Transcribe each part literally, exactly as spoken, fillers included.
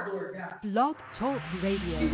Blog Talk Radio.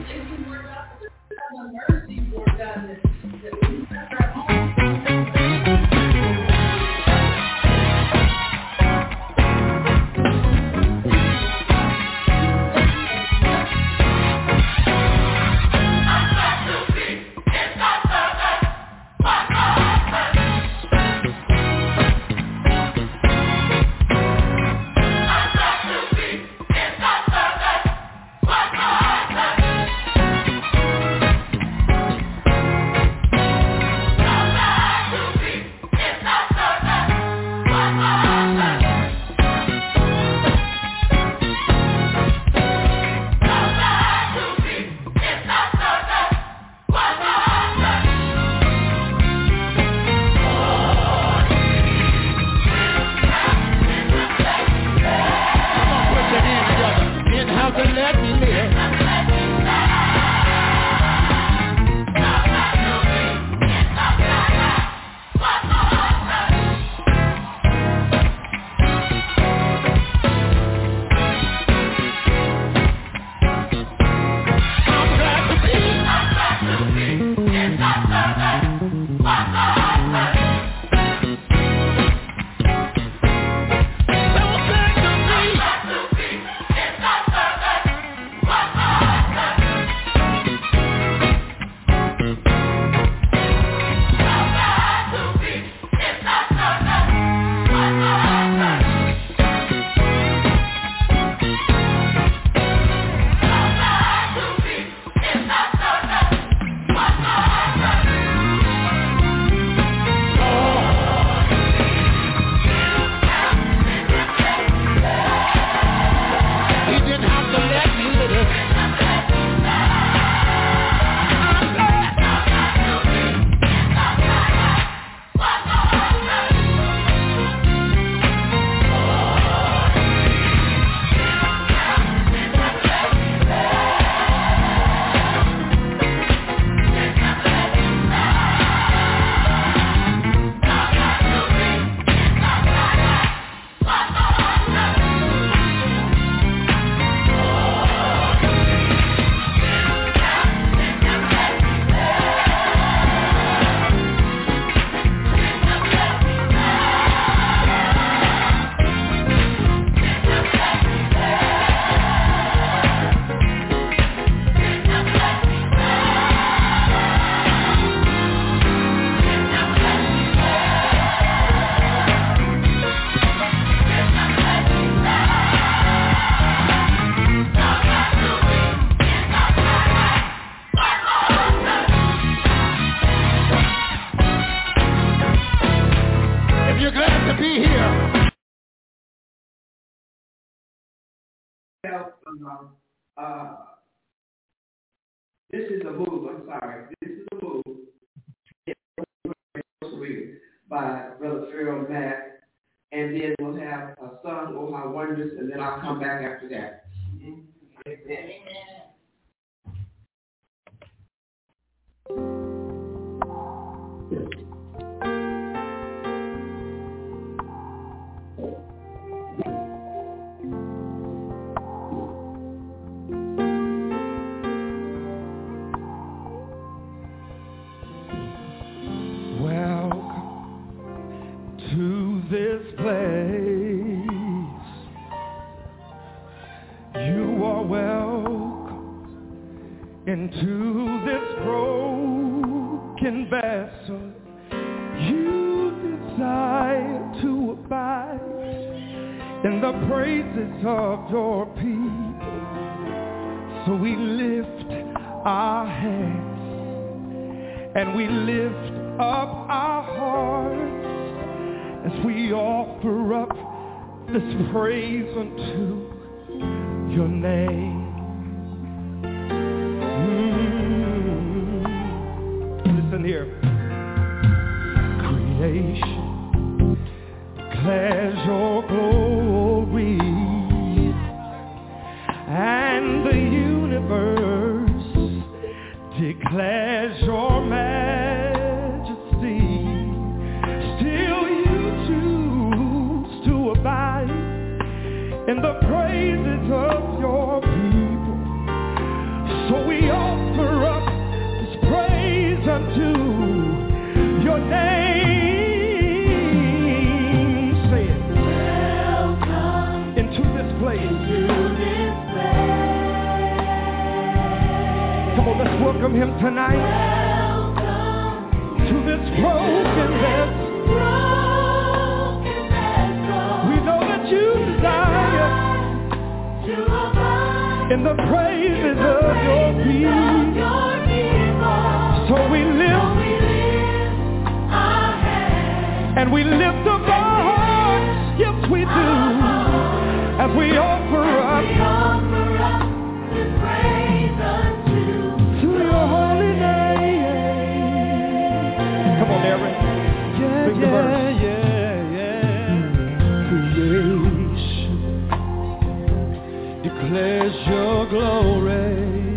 Uh, this is a move, I'm sorry. This is a move by Brother Pharaoh Mack. And then we'll have a song, Oh My Wonders, and then I'll come back after that. Amen. This place, you are welcome into this broken vessel. You desire to abide in the praises of your people. So we lift our hands and we lift up our hearts as we offer up this praise unto your name. Mm. Listen here. Creation declares your glory, and the universe declares your majesty. Still you choose to abide in the praises of your people. Come on, let's welcome him tonight to this brokenness. We know that you desire in the praises of your people. So we lift our hands and we lift up our hearts. Yes, we do. As we offer up this praise unto to your holy name. Come on, Aaron. Yeah, Sing yeah, yeah, yeah. Creation declares your glory.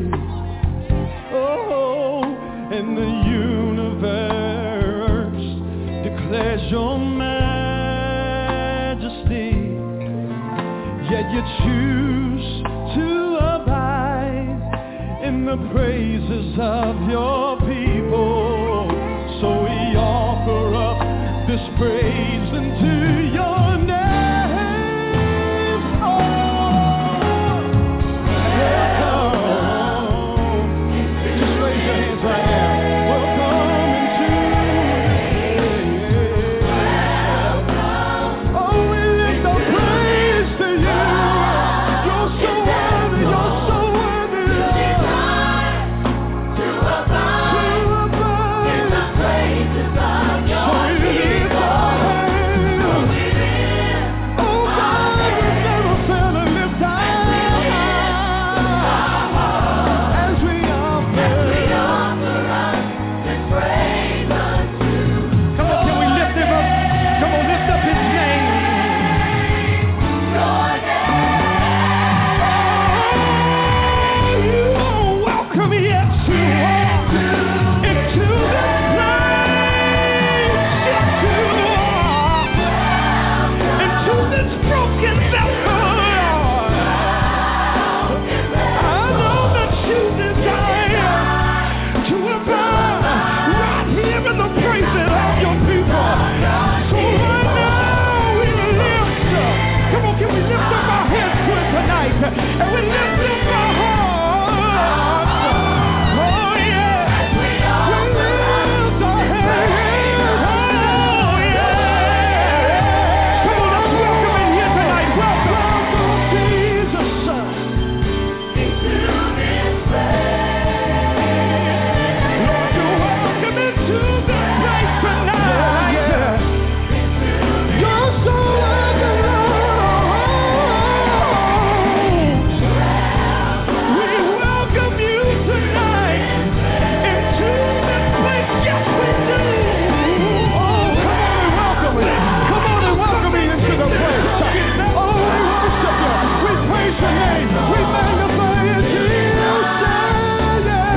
Oh, and the universe declares your majesty. Yet you choose to abide in the praises of your people. So we offer up this praise unto your name. Oh, welcome. Just raise your hands right now. Welcome into this. Oh, we lift our praise to you. You're so worthy, you're so worthy, Lord. To abide, to abide in the praises of your people. So we lift our hands. Oh God, we never fail to lift our hands as we offer up this praise unto. Come on, can we lift him up? Come on, lift up his name. Your name. You are welcome, yes you are, into this place. Yes you are, into this broken vessel. I know that you desire to abide right here in the praises of your people. So right now we lift up. Come on, can we lift up our hands to it tonight? And we lift up our hearts. Oh yeah. We lift our hands. Oh yeah. Come on, let's welcome in here tonight. Welcome, Jesus. Into this place. Lord, you're welcome into this place tonight. You're so welcome, Lord. We welcome you tonight into this place. Yes, we do. Oh, come on and welcome it. Come on and welcome me into the place. Oh, we worship you. We praise your name. We magnify you, Jesus. Yeah, yeah,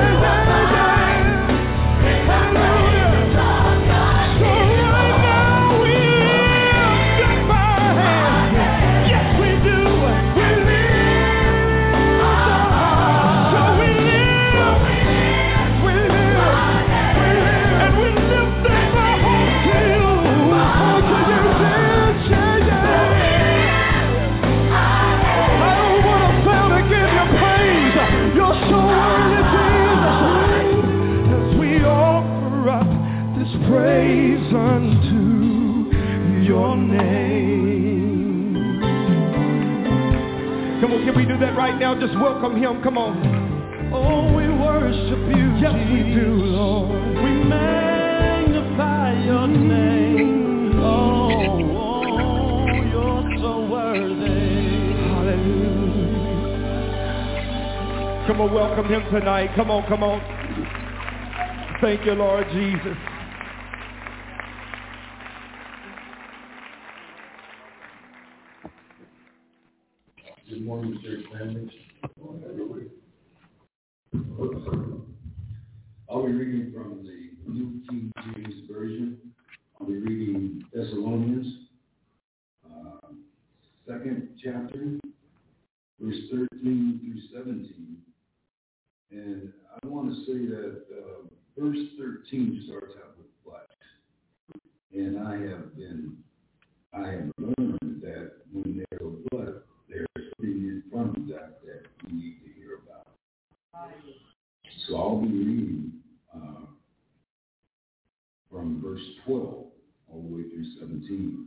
yeah. Hallelujah. So right now we lift up our hands. Yes, we do. We lift our hearts. So we live, we live, and we lift up our hearts to you. Oh, to you, Jesus. Yeah, yeah. I don't want to fail to give you praise. You're so worthy, Jesus. As we offer up this praise unto your name. Come on, can we do that right now? Just welcome him. Come on. Oh, we worship you. Yes, we do, Lord. We magnify your name. Oh, oh, you're so worthy. Hallelujah. Come on, welcome him tonight. Come on, come on. Thank you, Lord Jesus. Good morning, church family. I'll be reading from the New King James Version. I'll be reading Thessalonians, uh, second chapter, verse thirteen through seventeen. And I want to say that uh, verse thirteen starts out with but. And I have been, I have learned that when there's a but, there's something in front of that that we need to hear about. So I'll be reading uh, from verse twelve all the way through seventeen.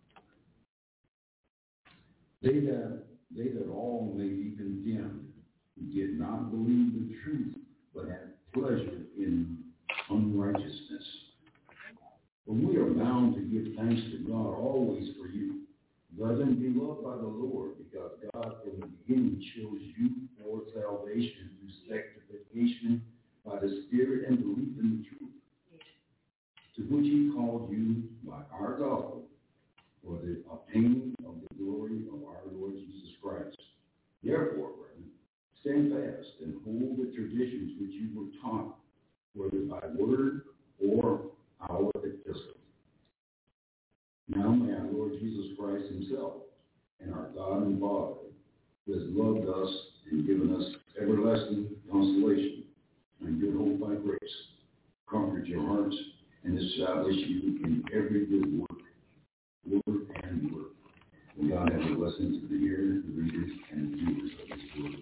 They that, they that all may be condemned, who did not believe the truth, but had pleasure in unrighteousness. But we are bound to give thanks to God always for you, brethren, beloved by the Lord, because God from the beginning chose you for salvation through sanctification by the Spirit and belief in the truth, to which he called you by our gospel, for the obtaining of the glory of our Lord Jesus Christ. Therefore, brethren, stand fast and hold the traditions which you were taught, whether by word or our epistle. Now may our Lord Jesus Christ himself and our God and Father, who has loved us and given us everlasting consolation and good hope by grace, comfort your hearts and establish you in every good work, word and work. And God have a blessing to the hearers, the readers, and the viewers of his word.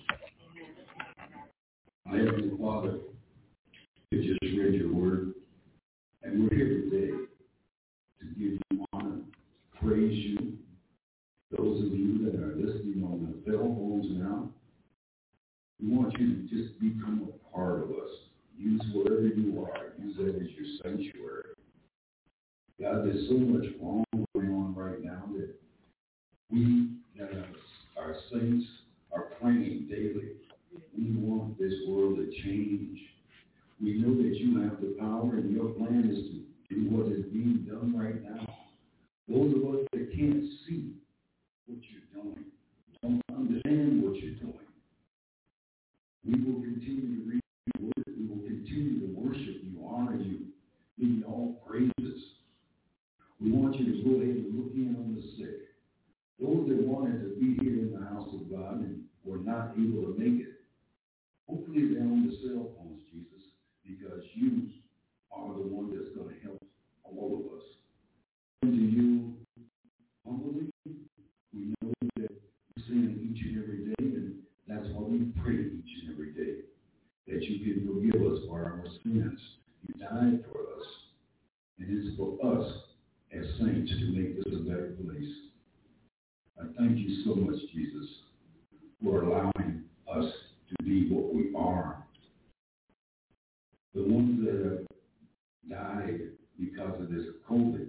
My Heavenly Father, you just read your word, and we're here today to give you honor, praise you. Those of you that are listening on the cell phones now, we want you to just become a part of us. Use wherever you are. Use that as your sanctuary. God, there's so much wrong going on right now that we, that our saints, are praying daily. We want this world to change. We know that you have the power and your plan is to do what is being done right now. Those of us that can't see what you're doing, don't understand what you're doing, we will continue to read your word. We will continue to worship you, honor you, give you all praises. We want you to go ahead and look in on the sick. Those that wanted to be here in the house of God and were not able to make it, hopefully they're on the cell phones, Jesus, because you are the one that's going to help all of us. And to you, humbly, we know that you sin each and every day, and that's why we pray each and every day, that you can forgive us for our sins. You died for us, and it's for us as saints to make this a better place. I thank you so much, Jesus, for allowing us to be what we are. The ones that have died because of this COVID.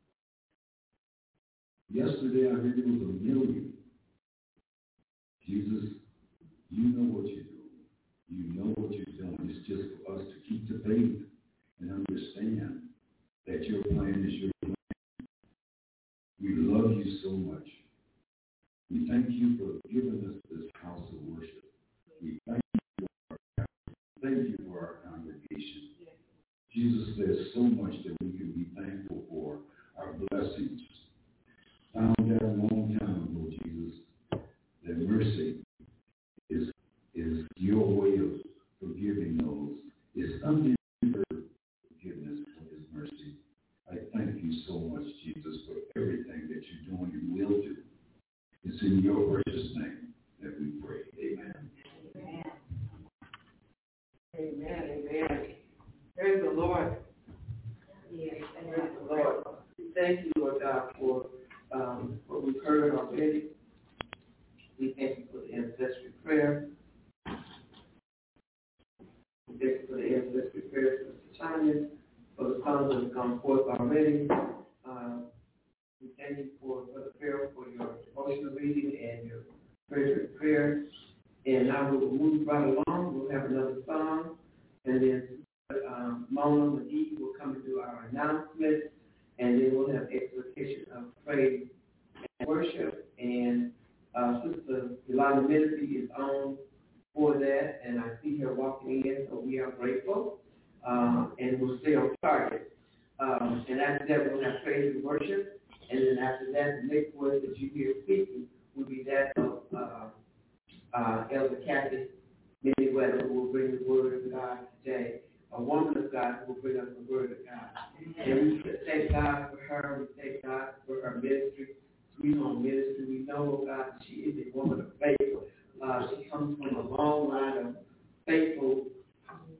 Yesterday I heard it was a million. Jesus, you know what you're doing. You know what you're doing. It's just for us to keep the faith and understand that your plan is your plan. We love you so much. We thank you for giving us this house of worship. We thank you for our, thank you for our congregation. Jesus, there's so much that we can be thankful for, our blessings. Found out a long time ago, Jesus, that mercy is, is your way of forgiving those. It's undeserved forgiveness for his mercy. I thank you so much, Jesus, for everything that you're doing and will do. It's in your precious name that we pray. Amen. Amen. Amen. Amen. Praise the Lord. Yes, praise the Lord. We thank you, Lord God, for um, what we've heard already. We thank you for the ancestral prayer. We thank you for the ancestral prayer for Mister China, for the songs that have gone forth already. Uh, we thank you for Brother Farrell for your devotional reading and your prayer prayer. And now we'll move right along. We'll have another song, and then um, Mona McGee will come and do our announcement, and then we'll have exhortation of praise and worship. And uh, Sister Yolanda Ministry is on for that, and I see her walking in, so we are grateful, um, and we'll stay on target. Um, and after that, we'll have praise and worship, and then after that, the next word that you hear speaking will be that of uh, uh, Elder Kathy Manyweather, who will bring the word of God today. A woman of God who will bring us the word of God. And we thank God for her. We thank God for her ministry, Sweet Home Ministry. We know, oh God, that she is a woman of faith. Uh, she comes from a long line of faithful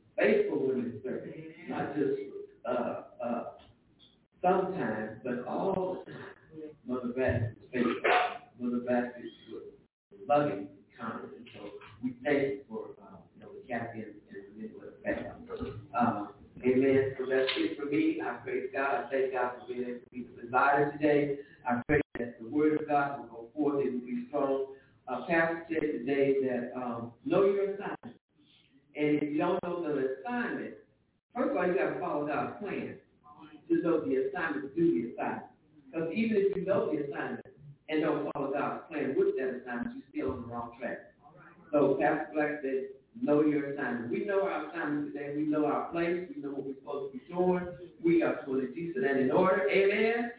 we thank you for, uh, you know, the captain and the Midwest family. Uh, amen. So that's it for me. I praise God. I thank God for being able to be the presider today. I pray that the word of God will go forth. It will be strong. Uh, Pastor said today that um, know your assignment. And if you don't know the assignment, first of all, you got to follow God's plan to know the assignment, to do the assignment. Because even if you know the assignment and don't follow God's plan with that assignment, you're still on the wrong track. So Pastor Black said, know your assignment. We know our assignment today. We know our place. We know what we're supposed to be doing. We are fully decent and in order. Amen?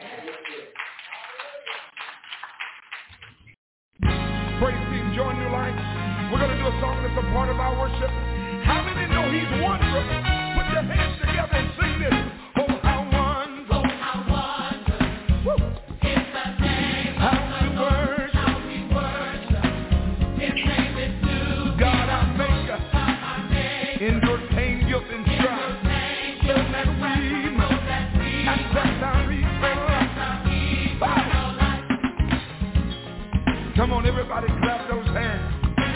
Praise team, join New Life. We're going to do a song that's a part of our worship. How many know he's wondrous? Put your hands together and sing this. Oh, how wondrous. Oh, how wondrous. Woo. It's the name how of the Lord. How we worship. His name is to God our Maker. God our Maker. Endure pain, guilt, and strife. So that we access our eternal life. Come on, everybody, clap those hands.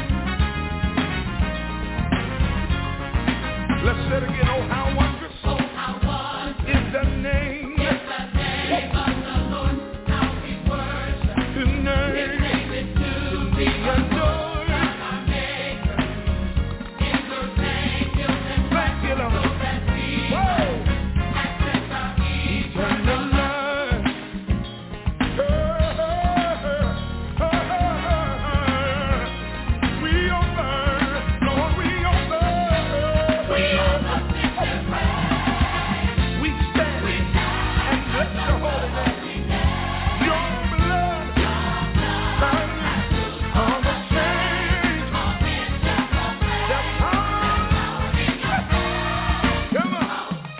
Let's say it again. Oh, how wondrous. Oh, how wondrous is the name. Is the name of the Lord. How we worship. His name. His name is to be adored. God our Maker. In your name, guilt and strife. So that we access our eternal life. Oh, oh, oh, oh, we offer, Lord, we offer. We stand and bless your holy name. Your blood on the chains. That's how. Come on.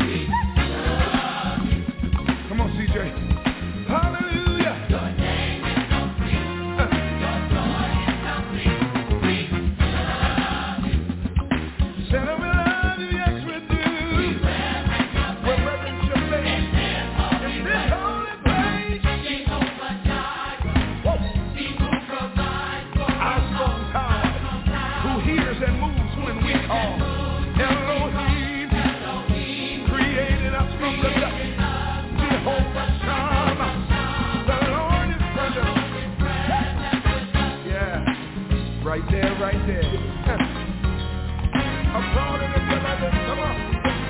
Come on, C J. Hallelujah. Your name is complete. Your joy is complete. We love you. Said we love you, yes we do. We reverence your face. In this holy place. Jehovah Jireh. He who provides for our strong tower. Who hears and moves when we call. Elohim. Created us from the dust. Jehovah Shammah. The Lord is present. Yeah. Right there, right there. Applauding the beloved. Come on.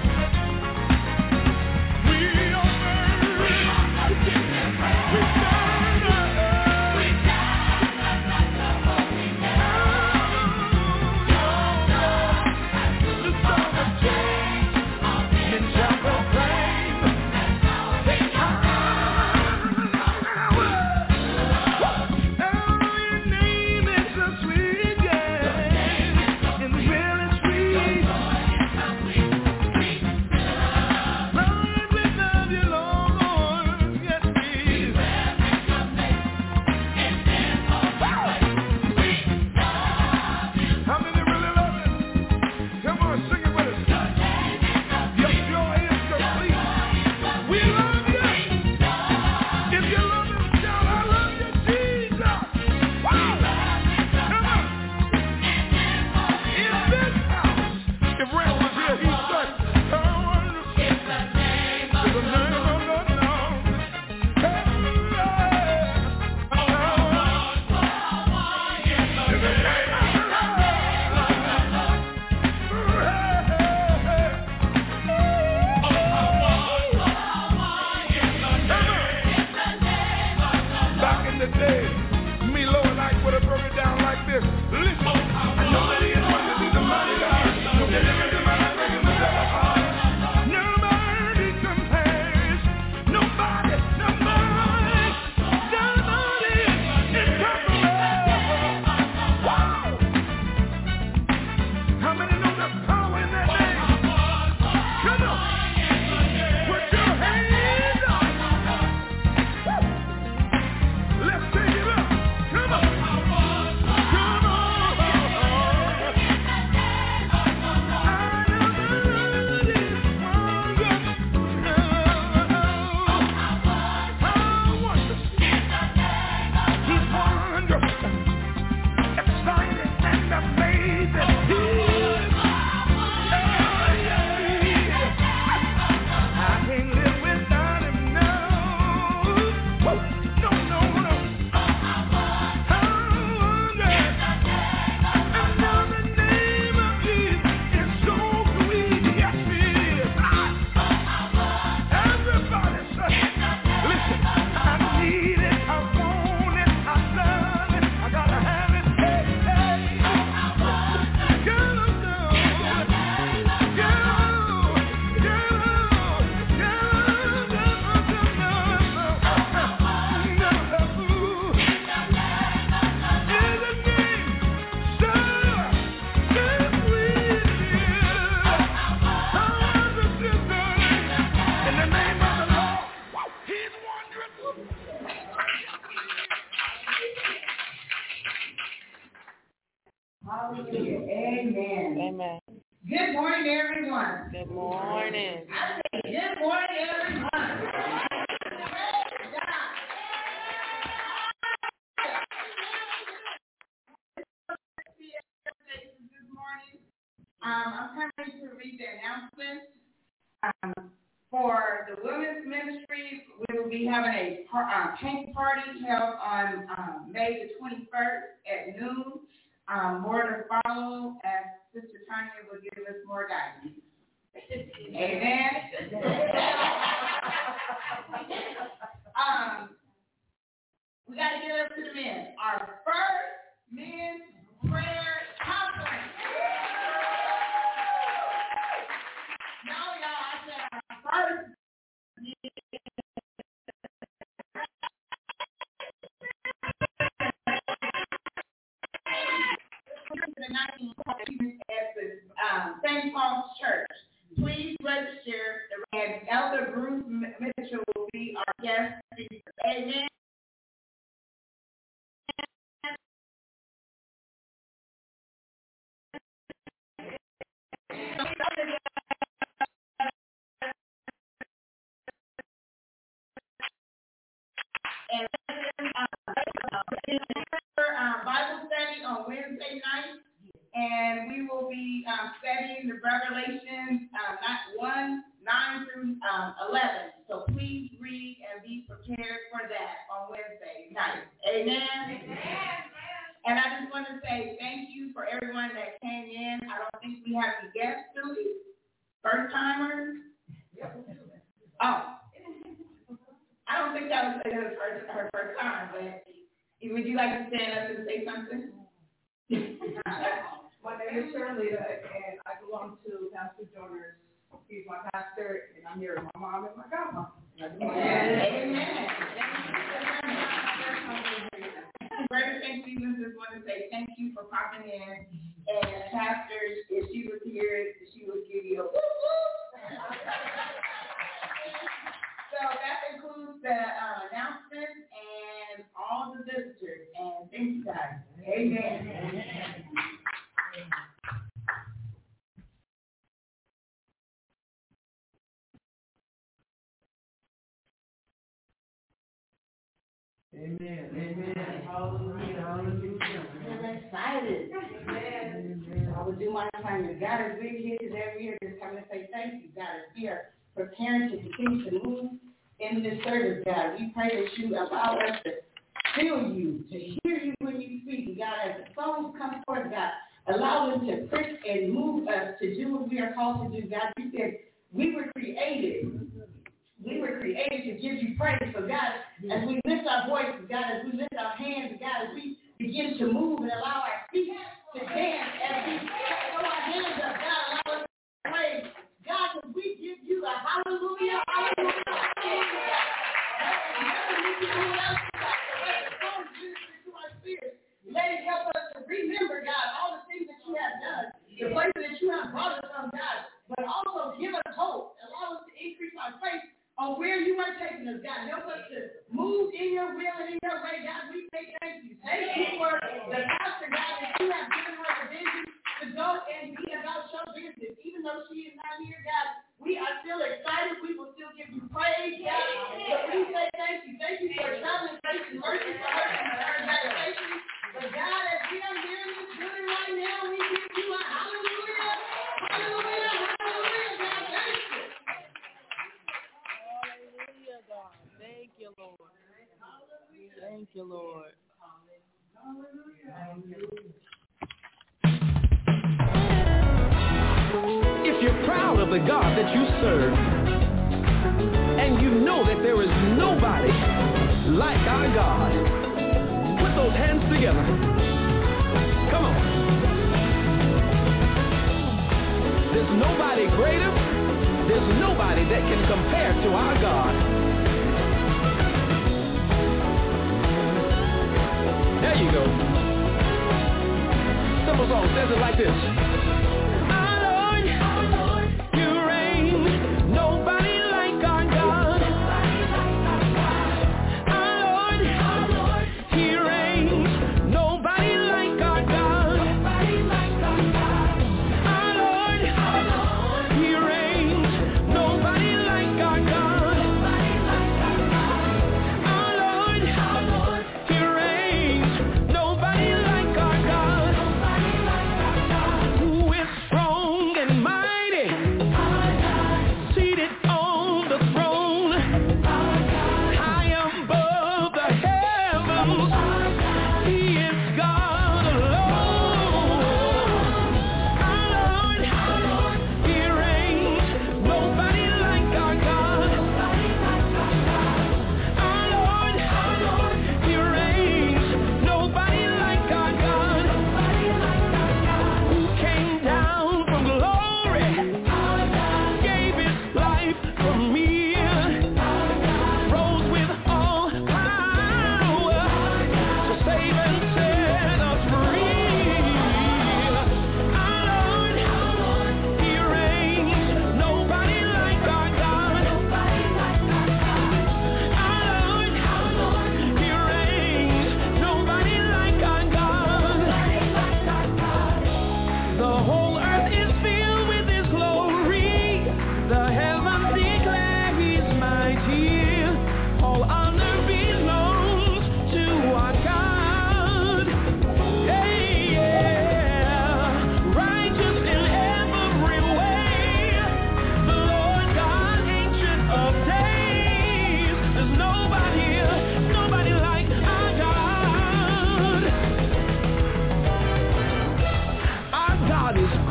We offer. We offer. We stand up. We stand up. The holy name. The song of change. Men shall proclaim. They come. Oh, your name is so sweet, yeah. In the village street. Hallelujah. Amen. Amen. Good morning, everyone. Good morning. I say good morning, everyone. Praise God. This morning, um, I'm coming to read the announcements. Um, for the women's ministry, we will be having a par- uh, paint party held on um, May the twenty-first at noon. Um, more to follow as Sister Tanya will give us more guidance. Amen. um, we got to get up to the men. Our first men's prayer conference. No, y'all, I said our first at the um, Saint Paul's Church. Please register, and Elder Bruce Mitchell will be our guest speaker. Amen. And uh, Bible study on Wednesday night, and we will be um, studying the Revelations, uh, not one, nine through um, eleven. So please read and be prepared for that on Wednesday night. Amen. Amen. And I just want to say thank you for everyone that came in. I don't think we have any guests, do we? First timers? Oh. I don't think that was her first, her first time, but would you like to stand up and say something? My name is Shirley, and I belong to Pastor Jonas. He's my pastor, and I'm here with my mom and my godmom. Amen. Brother Saint Stevens just want to say thank you for popping in. And Pastor, if she was here, she would give you a woo woo. So that includes the uh, announcements and all the visitors. And thank you guys. Amen. Amen. Amen. Hallelujah. Hallelujah. I'm excited. Amen. I will do my assignment. God is really here today. We're here to come and say thank you. God is here, preparing to continue to move in this service, God. We pray that you allow us to feel you, to hear you when you speak. God, as the songs come forth, God, allow them to prick and move us to do what we are called to do. God, you said we were created. We were created to give you praise. So, God, as we lift our voices, God, as we lift our hands, God, as we begin to move and allow our feet to dance, as we throw our hands up, God, allow us to praise. God, as we give you a hallelujah, hallelujah, hallelujah. Let it help us to remember, God, all the things that you have done, the places that you have brought us from, God, but also give us hope. Allow us to increase our faith on where you are taking us, God. Help us to move in your will and in your way, God. We say thank you. Thank you for the pastor, God, that you have given her the vision to go and be about your business. Even though she is not here, God, we are still excited. We will still give you praise, God. But we say thank you. Thank you for traveling grace and mercy for her and her dedication. But God, as we are here in this building right now, we give you a hallelujah, hallelujah, hallelujah, God. Thank you. Hallelujah, God. Thank you, Lord. Thank you, Lord. If you're proud of the God that you serve, and you know that there is nobody like our God, put those hands together. Come on. There's nobody greater. There's nobody that can compare to our God. There you go. Simple song says it like this. Nobody like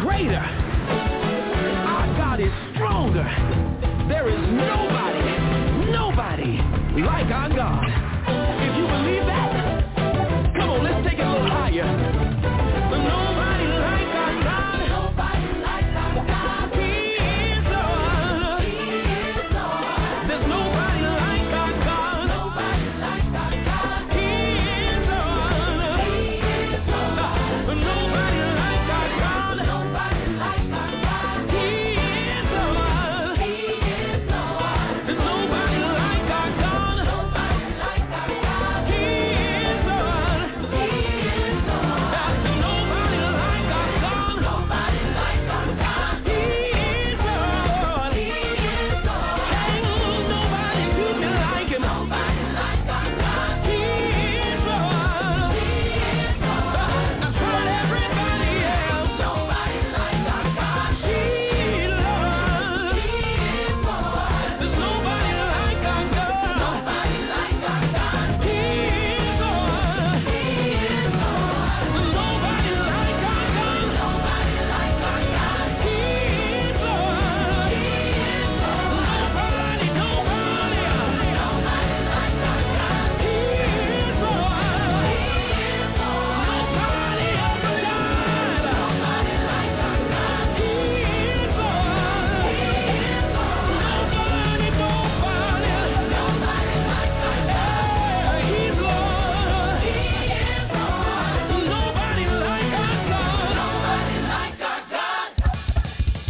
greater. Our God is stronger. There is nobody, nobody like our God. If you believe that, come on, let's take it a little higher. Nobody like our God. Nobody like our God. He is Lord. He is Lord. There's nobody like our God. Nobody like our God. He is Lord. He is Lord. Nobody like our God. Nobody like our God. He is Lord. He is Lord. There's nobody like our God. Nobody like our God. He is Lord. He is Lord. There's nobody like our God. Nobody like our God. He is Lord. He is Lord. Ain't nobody do me like him. Nobody like our God. He is Lord. He is Lord. I've heard everybody else. Nobody like our God. He is Lord. He is Lord. There's nobody like our God. Nobody like our God. He is Lord. He is Lord. There's nobody like our God. Nobody like our God. He is Lord. He is Lord. Nobody, nobody, nobody like our God. He is Lord. He is Lord. Nobody ever died. Nobody like our God. He is Lord. He is Lord. Nobody, nobody, nobody like our God. He's Lord. He is Lord. Nobody like our God. Nobody like our God.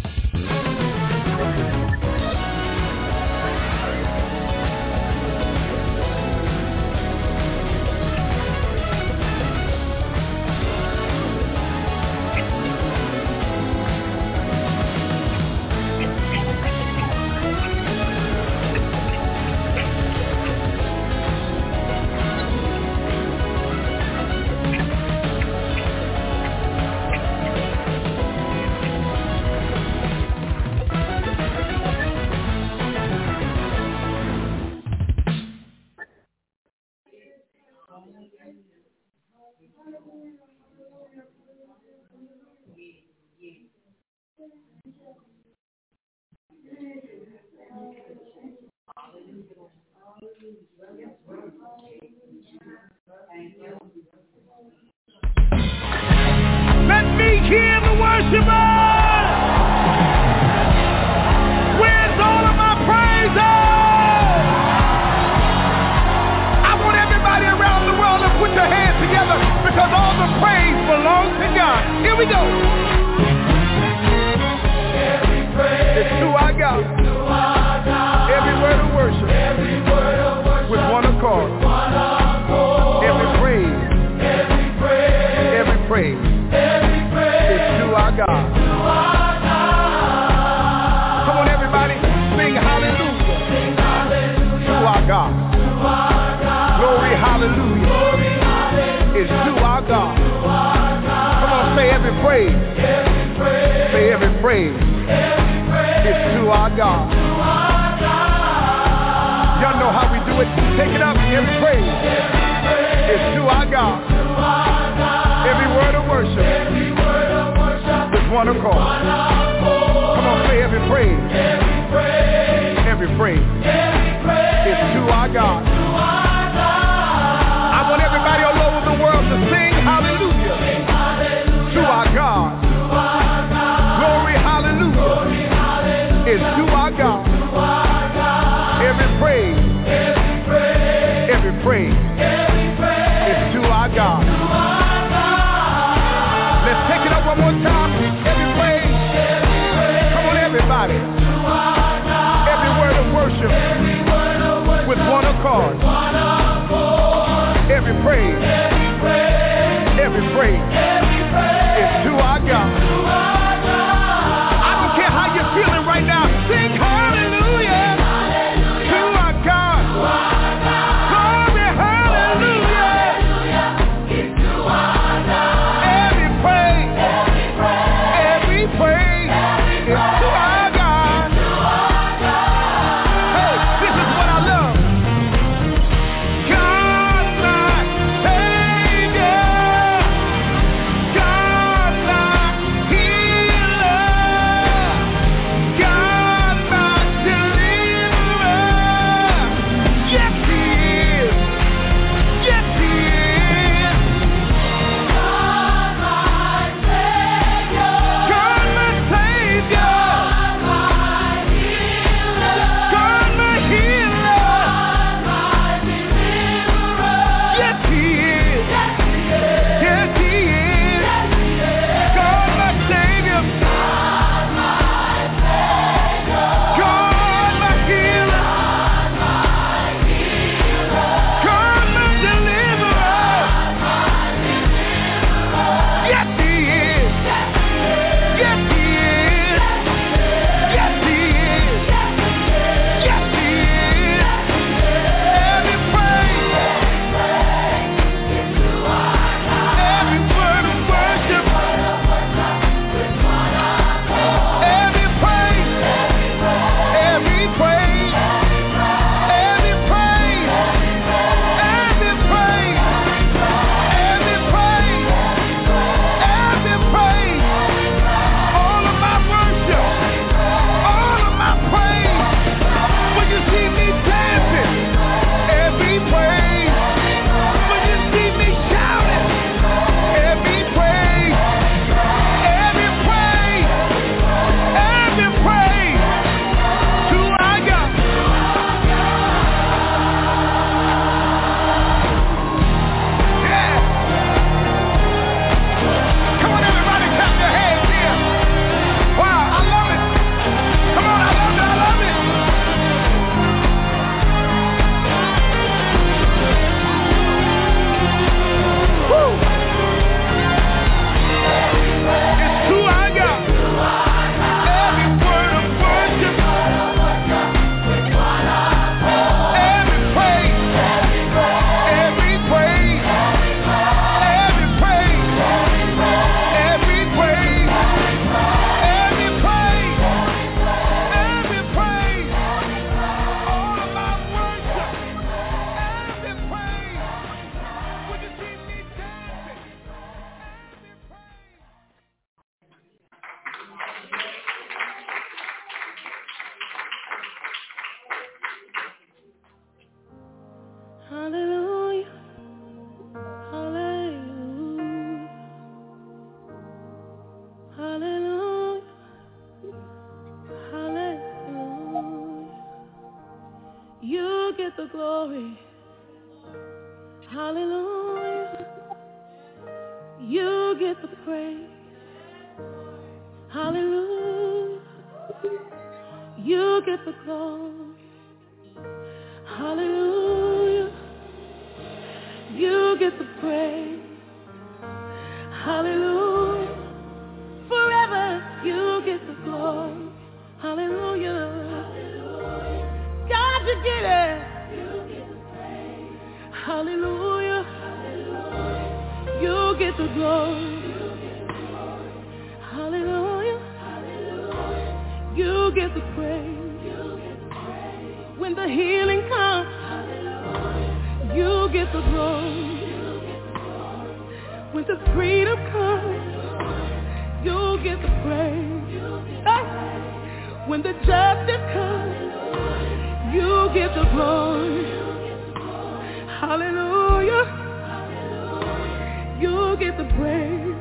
Let me hear the worshipers. Where's all of my praises? I want everybody around the world to put your hands together because all the praise belongs to God. Here we go. It's to our God. Every word of worship. With one accord. Every praise. Every praise. It's to our God. Come on, everybody, sing hallelujah. To our God. Glory, hallelujah. It's to our God. Come on, say every praise. Say every praise. It's to our God. Y'all know how we do it. Take it up, every praise. It's to our God. Every word of worship. With one accord. Come on, say every praise. Every praise. It's to our God. I want everybody all over the world to sing hallelujah. To our God. Glory, hallelujah. It's to our God. Every praise. Every praise. It's to our God. Let's take it up one more time. Every praise. Come on, everybody. Every word of worship. With one accord. Every praise. Every praise. It's to our God. I don't care how you're feeling right now. Sing hallelujah. To our God. Glory, hallelujah. Every praise. Hallelujah. Hallelujah. You get the glory. Hallelujah. You get the praise. Hallelujah. You get the glory. Hallelujah. You get the praise. Hallelujah. Forever you get the glory. Hallelujah. God, you get it. Hallelujah. You get the glory. Hallelujah. You get the praise. When the healing comes, you get the glory. When the freedom comes, you get the praise. Hey. When the justice comes, you get the glory. Hallelujah. You get the praise.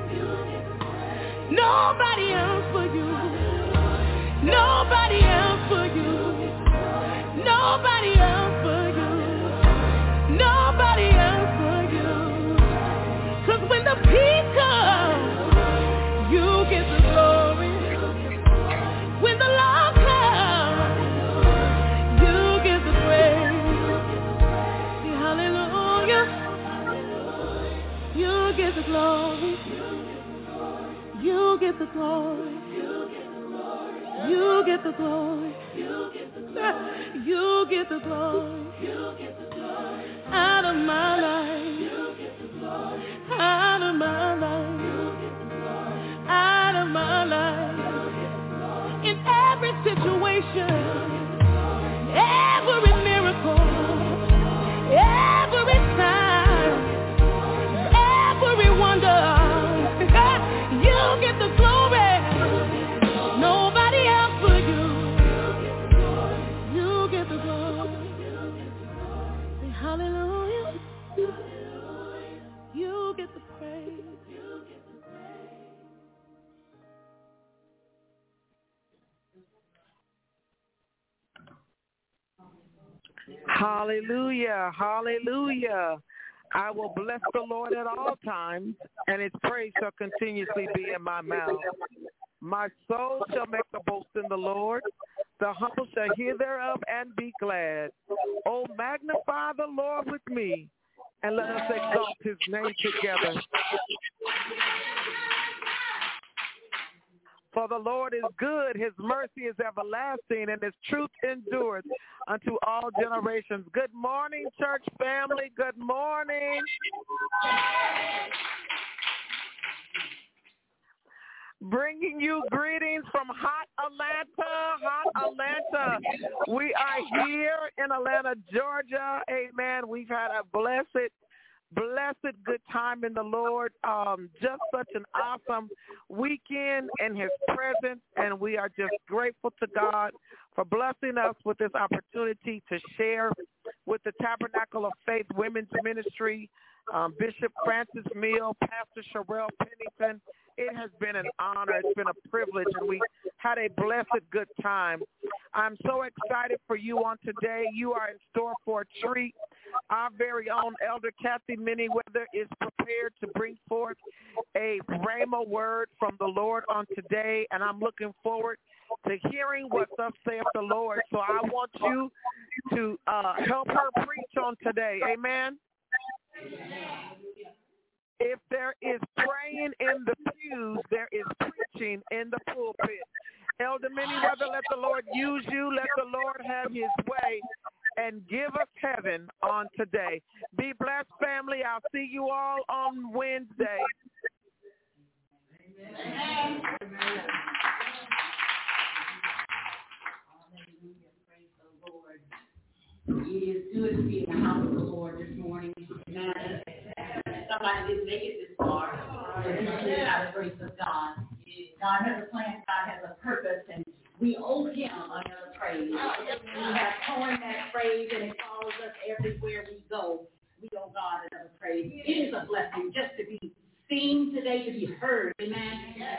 Nobody else for you. Nobody else for you. Nobody else for you. Nobody else for you. 'Cause when the peace comes, you get the glory. When the love comes, you get the praise. Hallelujah. You get the glory. You get the glory. You get the glory. You get the glory. Out of my life. Out of my life. Out of my life. In every situation, every miracle, every sign, every wonder, you get the glory. Nobody else for you. You get the glory. Say hallelujah. You get the praise. Hallelujah, hallelujah. I will bless the Lord at all times, and his praise shall continuously be in my mouth. My soul shall make a boast in the Lord. The humble shall hear thereof and be glad. Oh, magnify the Lord with me, and let us exalt his name together. For the Lord is good, his mercy is everlasting, and his truth endureth unto all generations. Good morning, church family. Good morning. Bringing you greetings from hot Atlanta, hot Atlanta. We are here in Atlanta, Georgia. Amen. We've had a blessed Blessed good time in the Lord. Um, just such an awesome weekend in his presence, and we are just grateful to God for blessing us with this opportunity to share with the Tabernacle of Faith Women's Ministry, um, Bishop Francis Mill, Pastor Sherelle Pennington. It has been an honor. It's been a privilege, and we had a blessed good time. I'm so excited for you on today. You are in store for a treat. Our very own Elder Kathy Manyweather is prepared to bring forth a rhema word from the Lord on today, and I'm looking forward to hearing what thus saith the Lord. So I want you to uh, help her preach on today. Amen. If there is praying in the pews, there is preaching in the pulpit. Elder Manyweather, let the Lord use you. Let the Lord have his way and give us heaven on today. Be blessed, family. I'll see you all on Wednesday. Amen. Amen. Hallelujah. Praise the Lord. It is good to be in the house of the Lord this morning. Amen. Somebody didn't make it this far. By the grace of God. God has a plan. God has a purpose, and we owe him another praise. We have coined that phrase, and it follows us everywhere we go. We owe God another praise. It is a blessing just to be seen today, to be heard. Amen. Somebody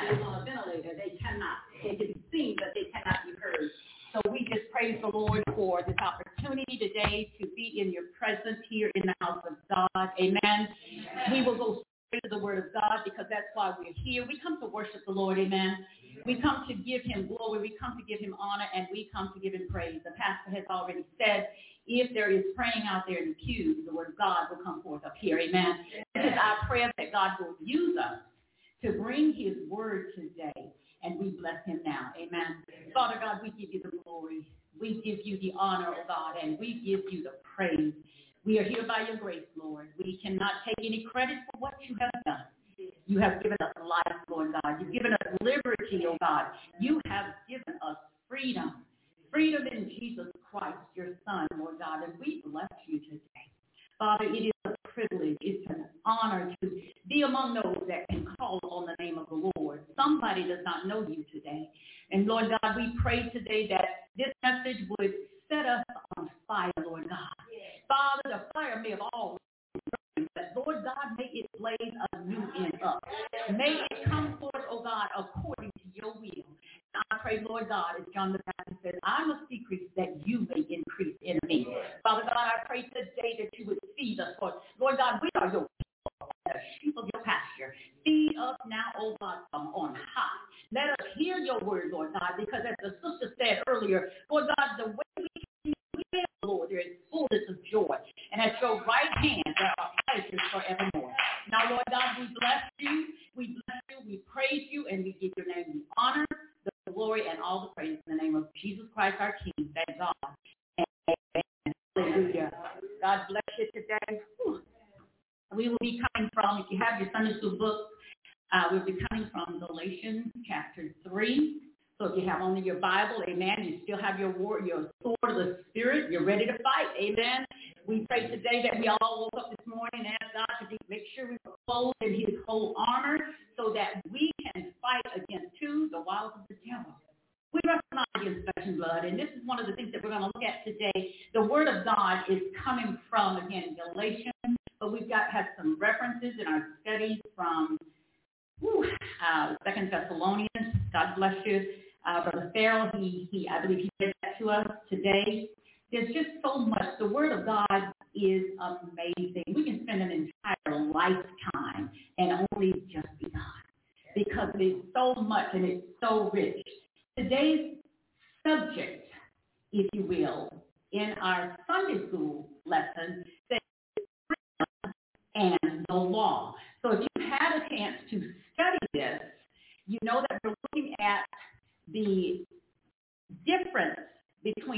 somebody is on a ventilator, they cannot. They can be seen, but they cannot be heard. So we just praise the Lord for this opportunity today to be in your presence here in the house of God. Amen. We will go straight to the word of God because that's why we're here. We come to worship the Lord. Amen. We come to give him glory. We come to give him honor, and we come to give him praise. The pastor has already said, if there is praying out there in the pews, the word of God will come forth up here. Amen. It is our prayer that God will use us to bring his word today, and we bless him now. Amen. Father God, we give you the glory. We give you the honor, oh God, and we give you the praise. We are here by your grace, Lord. We cannot take any credit for what you have done. You have given us life, Lord God. You've given us liberty, oh God. You have given us freedom. Freedom in Jesus Christ, your Son, Lord God, and we bless you today. Father, it is a privilege, it's an honor to be among those that can call on the name of the Lord. Somebody does not know you today. And Lord God, we pray today that this message would set us on fire, Lord God. Father, the fire may have always burned, but Lord God, may it blaze anew in us. May it come forth, oh God, according to your will. I pray, Lord God, as John the Baptist says, I must decrease that you may increase in me. Father God, I pray today that you would feed us, Lord. Lord God, we are your people, the sheep of your pasture. Feed us now, oh God, from on high. Let us hear your word, Lord God, because as the sister said earlier, Lord God, the way we can hear, Lord, there is fullness of joy. And at your right hand, there are pleasures forevermore. Now, Lord God, we bless you, we bless you, we praise you, and we give your name the honor, the glory, and all the praise in the name of Jesus Christ, our King. Thank God. Amen. Hallelujah. God bless you today. Whew. We will be coming from, if you have your Sunday school book, uh, we'll be coming from Galatians chapter three. So if you have only your Bible, amen, you still have your war, your sword of the Spirit, you're ready to fight, amen. We pray today that we all woke up this morning and asked God to be, make sure we were clothed in his whole armor so that we can fight against, too, the wiles of the devil. We recognize against flesh and blood, and this is one of the things that we're going to look at today. The Word of God is coming from, again, Galatians, but we've got had some references in our studies from whew, uh, Second Thessalonians. God bless you. Uh, Brother Farrell, he, he, I believe he did that to us today. There's just so much. The Word of God is amazing. We can spend an entire lifetime and only just begun because it is so much and it's so rich. Today's subject, if you will, in our Sunday school lesson says freedom and the law. So if you had a chance to study this, you know that we're looking at the difference between.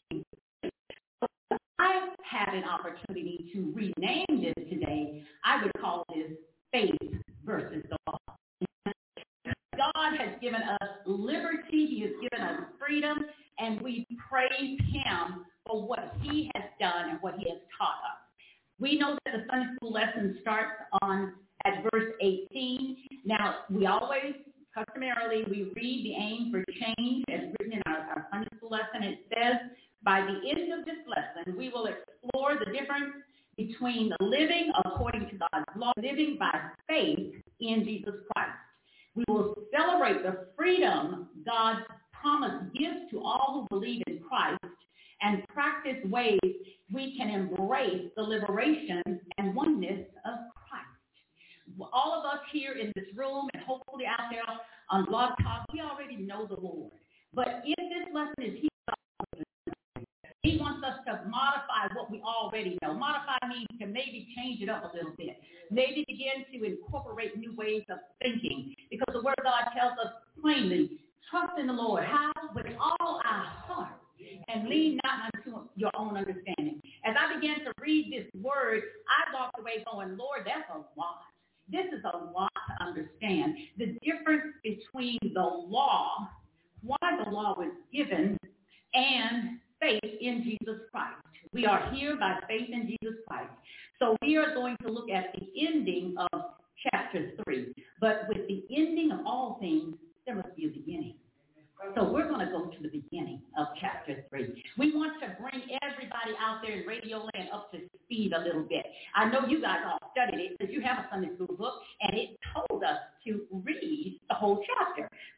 I had an opportunity to rename this today. I would call this faith versus the law. God has given us liberty. He has given us freedom, and we praise him for what he has done and what he has taught us. We know that the Sunday school lesson starts on at verse eighteen. Now, we always, customarily, we read the aim for change as written in our, our Sunday school lesson. It says, by the end of this lesson, we will explore the difference between living according to God's law, living by faith in Jesus Christ. We will celebrate the freedom God's promise gives to all who believe in Christ and practice ways we can embrace the liberation and oneness of Christ. All of us here in this room and hopefully out there on Blog Talk, we already know the Lord. But if this lesson is here, he wants us to modify what we already know. Modify means to maybe change it up a little bit. Maybe begin to incorporate new ways of thinking. Because the Word of God tells us plainly, trust in the Lord. How? With all our heart. And lean not unto your own understanding. As I began to read this word, I walked away going, Lord, that's a lot. This is a lot to understand. The difference between the law, why the law was given, and faith in Jesus Christ. We are here by faith in Jesus Christ. So we are going to look at the ending of chapter three. But with the ending of all things, there must be a beginning. So we're going to go to the beginning of chapter three. We want to bring everybody out there in Radio Land up to speed a little bit. I know you guys all studied it because you have a Sunday school book, and it told us to read the whole chapter.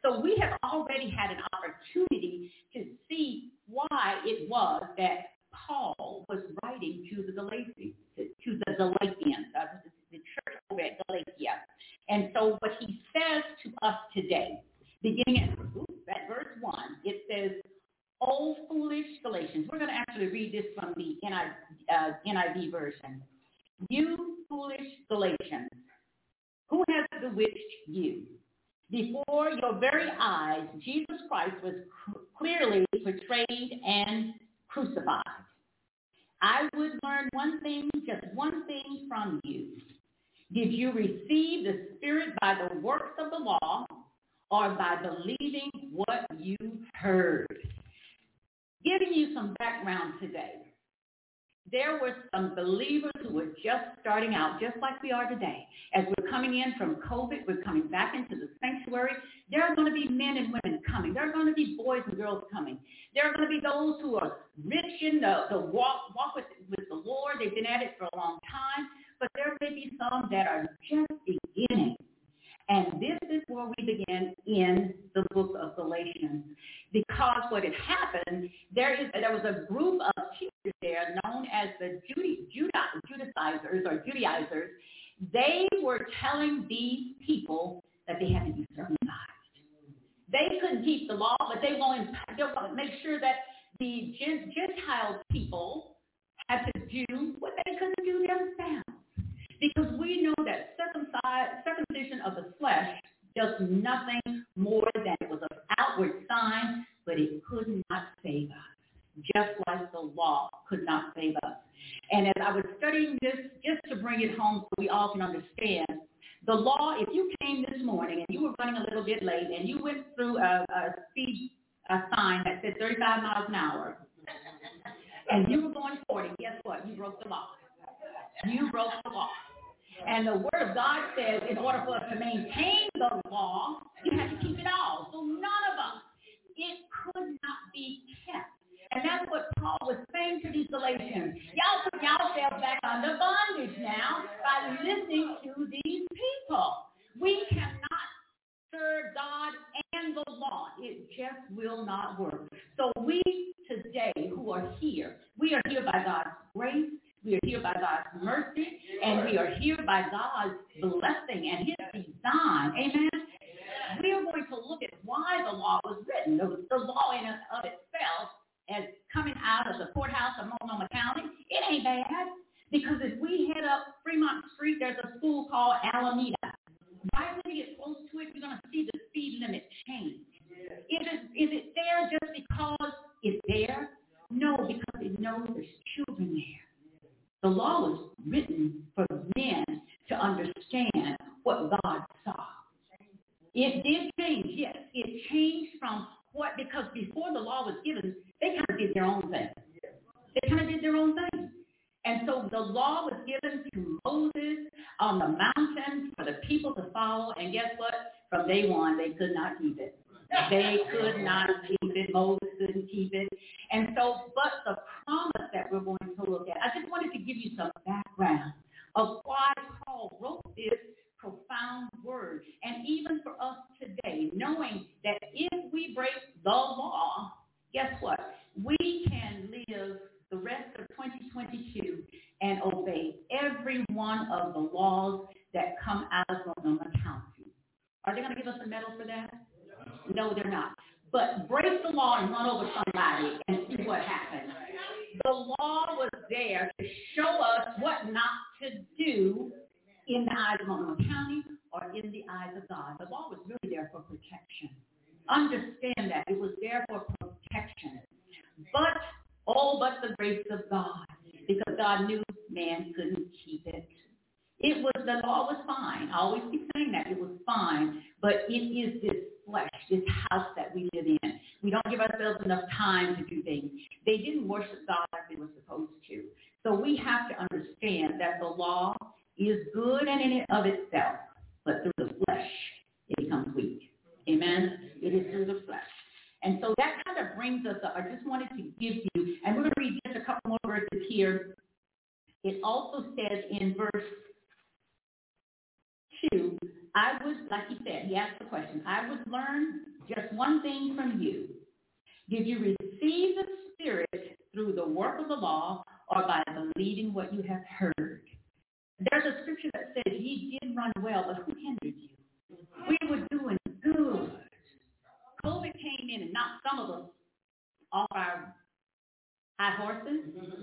So we have already had an opportunity to see why it was that Paul was writing to the Galatians, to the Galatians, uh, the church over at Galatia. And so what he says to us today, beginning at, at verse one, it says, "O foolish Galatians." We're going to actually read this from the N I, uh, N I V version. "You foolish Galatians, who has bewitched you? Before your very eyes, Jesus Christ was cr- clearly portrayed and crucified. I would learn one thing, just one thing from you. Did you receive the Spirit by the works of the law or by believing what you heard?" Giving you some background today. There were some believers who were just starting out, just like we are today. As we're coming in from COVID, we're coming back into the sanctuary. There are going to be men and women coming. There are going to be boys and girls coming. There are going to be those who are rich in the, the walk, walk with, with the Lord. They've been at it for a long time. But there may be some that are just beginning. And this is where we begin in the book of Galatians. Because what had happened, there is there was a group of teachers there known as the Judy, Judah, Judaizers or Judaizers. They were telling these people that they had to be circumcised. They couldn't keep the law, but they wanted to make sure that the Gentile people had to do what they couldn't do themselves. Because we know that circumcision of the flesh does nothing more than it was an outward sign, but it could not save us, just like the law could not save us. And as I was studying this, just to bring it home so we all can understand, the law, if you came this morning and you were running a little bit late and you went through a, a speed a sign that said thirty-five miles an hour, and you were going forty, guess what? You broke the law. You broke the law. And the Word of God says in order for us to maintain the law, you have to keep it all. So none of us, it could not be kept. And that's what Paul was saying to these Galatians. Y'all put yourselves back under bondage now by listening to these people. We cannot serve God and the law. It just will not work. So we today who are here, we are here by God's grace. We are here by God's mercy, and we are here by God's blessing and his design. Amen? We are going to look at why the law was written. The, the law in and of itself, as coming out of the courthouse of Multnomah County, it ain't bad. Because if we head up Fremont Street, there's a school called Alameda. Right when you get close to it, you're going to see the speed limit change. It is, is it there just because it's there? No, because it knows there's children there. The law was written for men to understand what God saw. It did change, yes. It changed from what, because before the law was given, they kind of did their own thing. They kind of did their own thing. And so the law was given to Moses on the mountain for the people to follow. And guess what? From day one, they could not keep it. They could not keep it. Moses couldn't keep it. And so, but the promise that we're going to look at, I just wanted to give you some background of why Paul wrote this profound word. And even for us today, knowing that if we break the law, guess what? We can live the rest of twenty twenty-two and obey every one of the laws that come out of Multnomah County. Are they going to give us a medal for that? No, they're not. But break the law and run over somebody and see what happens. The law was there to show us what not to do in the eyes of Multnomah County or in the eyes of God. The law was really there for protection. Understand that. It was there for protection. But, oh, but the grace of God, because God knew man couldn't keep it. It was, the law was fine. I always keep saying that. It was fine. But it is this flesh, this house that we live in. We don't give ourselves enough time to do things. They didn't worship God like they were supposed to. So we have to understand that the law is good in and of itself, but through the flesh, it becomes weak. Amen? It is through the flesh. And so that kind of brings us up. I just wanted to give you, and we're going to read just a couple more verses here. It also says in verse two, I would, like he said, he asked the question, I would learn just one thing from you. Did you receive the Spirit through the work of the law or by believing what you have heard? There's a scripture that says, ye did run well, but who hindered you? We were doing good. COVID came in and knocked some of us off our high horses.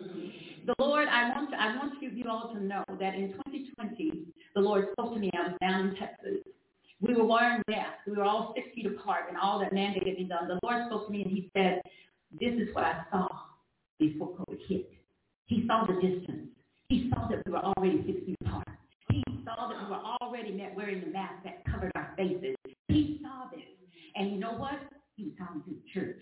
The Lord, I want to, I want you, you all to know that in twenty twenty, the Lord spoke to me. I was down in Texas. We were wearing masks. We were all six feet apart, and all that mandated be done. The Lord spoke to me, and he said, this is what I saw before COVID hit. He saw the distance. He saw that we were already six feet apart. He saw that we were already wearing the mask that covered our faces. He saw this. And you know what? He was talking to the church.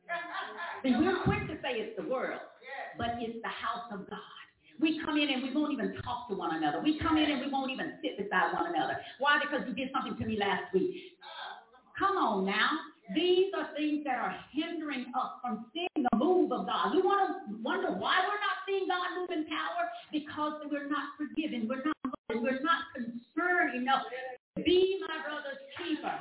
See, we're quick to say it's the world, but it's the house of God. We come in and we won't even talk to one another. We come in and we won't even sit beside one another. Why? Because you did something to me last week. Come on now. These are things that are hindering us from seeing the move of God. We want to wonder why we're not seeing God move in power, because we're not forgiven. We're not loving. We're not concerned enough. Be my brother's keeper.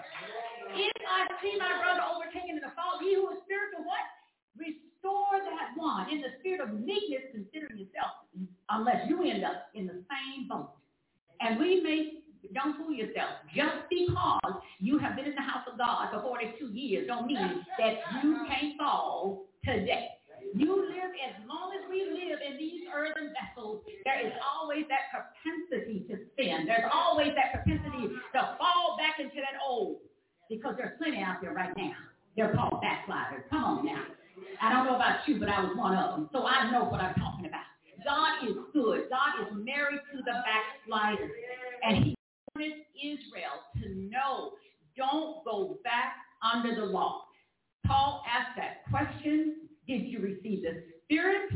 If I see my brother overtaken in the fault, ye who is spiritual, what? Restore that one in the spirit of meekness, considering yourself, unless you end up in the same boat. And we may, don't fool yourself, just because you have been in the house of God for forty-two years don't mean that you can't fall today. You live as long as we live in these earthen vessels, there is always that propensity to sin. There's always that propensity to fall back into that old, because there's plenty out there right now. They're called backsliders. Come on now. I don't know about you, but I was one of them. So I know what I'm talking about. God is good. God is married to the backsliders. And he wanted Israel to know, don't go back under the law. Paul asked that question, did you receive the Spirit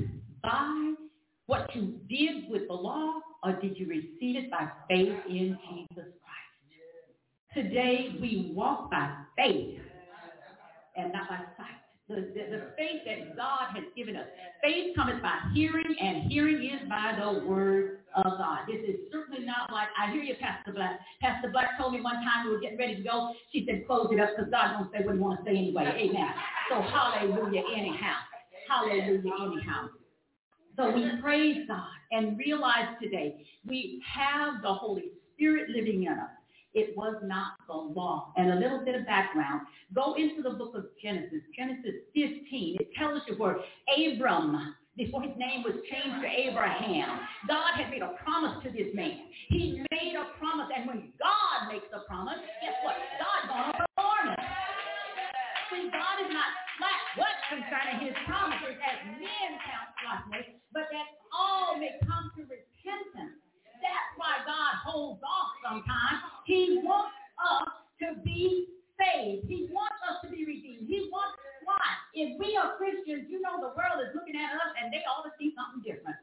by what you did with the law, or did you receive it by faith in Jesus Christ? Today, we walk by faith and not by sight. The, the, the faith that God has given us. Faith comes by hearing, and hearing is by the word of God. This is certainly not like, I hear you, Pastor Black. Pastor Black told me one time we were getting ready to go. She said, close it up, because God won't say what he wants to say anyway. Amen. So hallelujah anyhow. Hallelujah anyhow. So we praise God and realize today we have the Holy Spirit living in us. It was not the law. And a little bit of background. Go into the book of Genesis, Genesis fifteen. It tells you where Abram, before his name was changed to Abraham, God had made a promise to this man. He made a promise, and when God makes a promise, guess what? God's going to perform it. See, God is not slack what concerning his promises, as men count slackness, but that all may come to repentance. That's why God holds off sometimes. He wants us to be saved. He wants us to be redeemed. He wants, why? If we are Christians, you know the world is looking at us and they ought to see something different.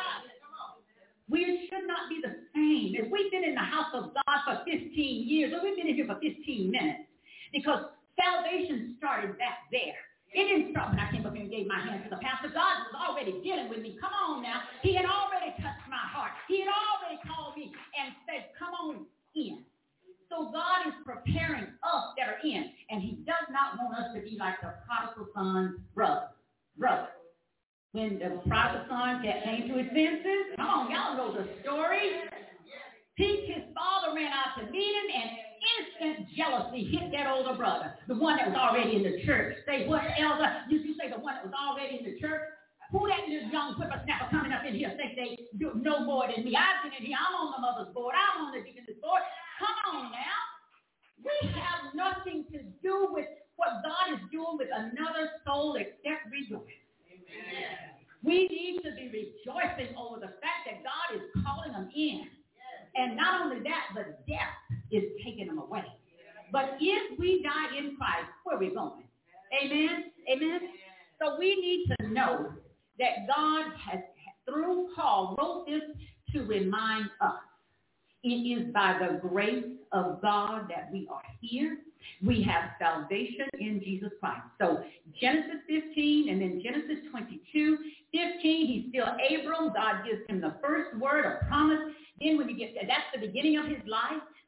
We should not be the same. If we've been in the house of God for fifteen years, or we've been in here for fifteen minutes, because salvation started back there. It didn't start when I came up here and gave my hand to the pastor. God was already dealing with me. Come on now. He had already touched my heart. He had already called me and said, come on in. So God is preparing us that are in. And he does not want us to be like the prodigal son's brother. Brother. When the prodigal son came to his senses, come on, y'all know the story. He, his father ran out to meet him, and instant jealousy hit that older brother, the one that was already in the church. Say, what, elder? You, you say the one that was already in the church? Who that little young whippersnapper coming up in here think they do know more than me? I've been in here. I'm on the mother's board. I'm on the deacon's board. Come on now. We have nothing to do with what God is doing with another soul except rejoice. Amen. We need to be rejoicing over the fact that God is calling them in. And not only that, but death is taking them away. But if we die in Christ, where are we going? Amen? Amen? So we need to know that God has, through Paul, wrote this to remind us. It is by the grace of God that we are here. We have salvation in Jesus Christ. So Genesis fifteen and then Genesis twenty-two. fifteen, he's still Abram. God gives him the first word of promise. Then when you get there, that's the beginning of his life.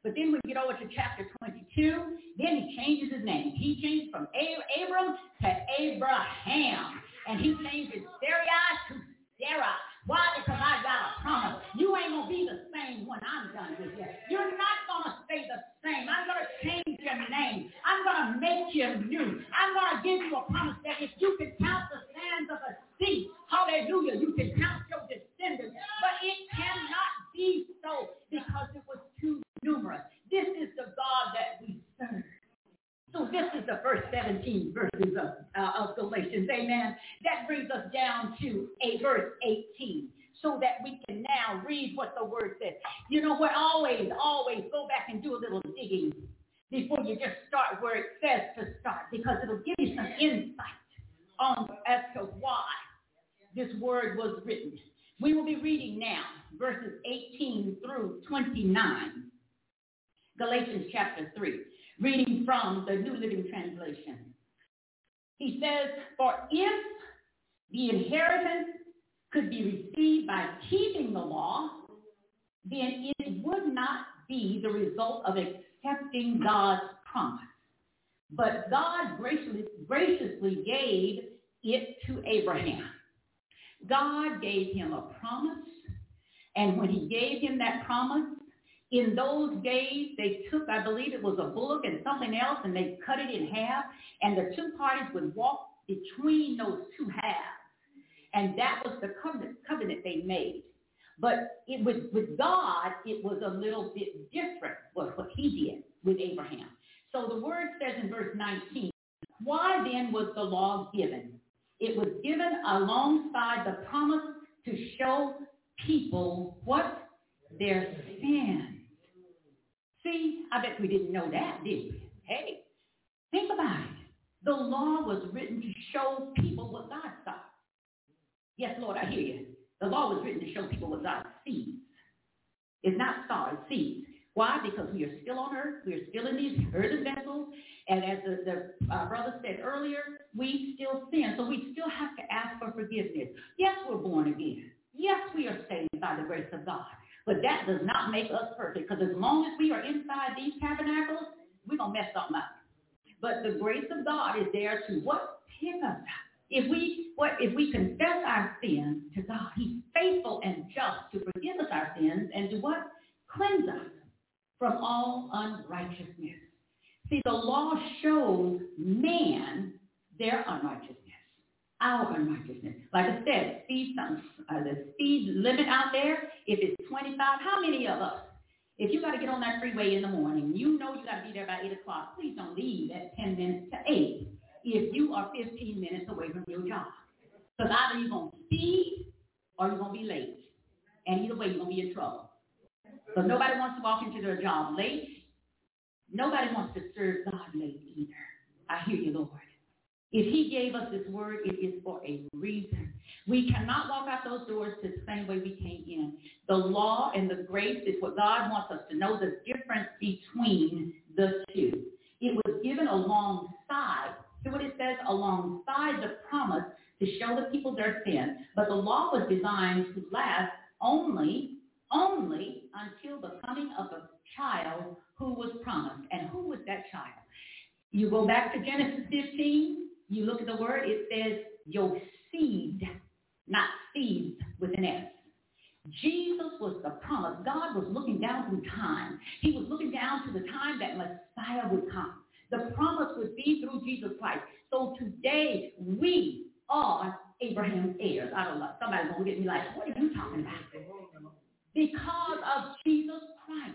But then we get over to chapter twenty-two, then he changes his name. He changed from A- Abram to Abraham. And he changed his Sarai to Sarah. Why? Because I got a promise. You ain't going to be the same when I'm done with you. You're not going to stay the same. I'm going to change your name. I'm going to make you new. I'm going to give you a promise that if you can count the sands of the sea, hallelujah, you can count your descendants. But it cannot be so because it was too numerous. This is the God that we serve. So this is the first seventeen verses of, uh, of Galatians, amen. That brings us down to a verse eighteen, so that we can now read what the word says. You know what? Always, always go back and do a little digging before you just start where it says to start, because it'll give you some insight on as to why this word was written. We will be reading now verses eighteen through twenty-nine, Galatians chapter three. Reading from the New Living Translation. He says, for if the inheritance could be received by keeping the law, then it would not be the result of accepting God's promise. But God graciously, graciously gave it to Abraham. God gave him a promise, and when he gave him that promise, in those days, they took, I believe it was a bullock and something else, and they cut it in half, and the two parties would walk between those two halves. And that was the covenant, covenant they made. But it was, with God, it was a little bit different what, what he did with Abraham. So the word says in verse nineteen, why then was the law given? It was given alongside the promise to show people what? Their sin. See, I bet we didn't know that, did we? Hey, think about it. The law was written to show people what God saw. Yes, Lord, I hear you. The law was written to show people what God sees. It's not saw, it's sees. Why? Because we are still on earth. We are still in these earthen vessels. And as the, the uh, brother said earlier, we still sin. So we still have to ask for forgiveness. Yes, we're born again. Yes, we are saved by the grace of God. But that does not make us perfect, because as long as we are inside these tabernacles, we're going to mess something up. But the grace of God is there to what? Pick us up. If we what if we confess our sins to God, he's faithful and just to forgive us our sins and to what? Cleanse us from all unrighteousness. See, the law shows man their unrighteousness. Our unrighteousness. Like I said, speed something, uh, the speed limit out there, if it's twenty-five, how many of us, if you got to get on that freeway in the morning, you know you got to be there by eight o'clock, please don't leave at ten minutes to eight if you are fifteen minutes away from your job. Because either you're going to speed or you're going to be late. And either way, you're going to be in trouble. Because nobody wants to walk into their job late. Nobody wants to serve God late either. I hear you, Lord. If he gave us this word, it is for a reason. We cannot walk out those doors the same way we came in. The law and the grace is what God wants us to know, the difference between the two. It was given alongside, see what it says, alongside the promise to show the people their sin. But the law was designed to last only, only until the coming of the child who was promised. And who was that child? You go back to Genesis fifteen. You look at the word, it says your seed, not seeds with an S. Jesus was the promise. God was looking down through time. He was looking down to the time that Messiah would come. The promise would be through Jesus Christ. So today, we are Abraham's heirs. I don't know. Somebody's going to get me like, what are you talking about? Because of Jesus Christ.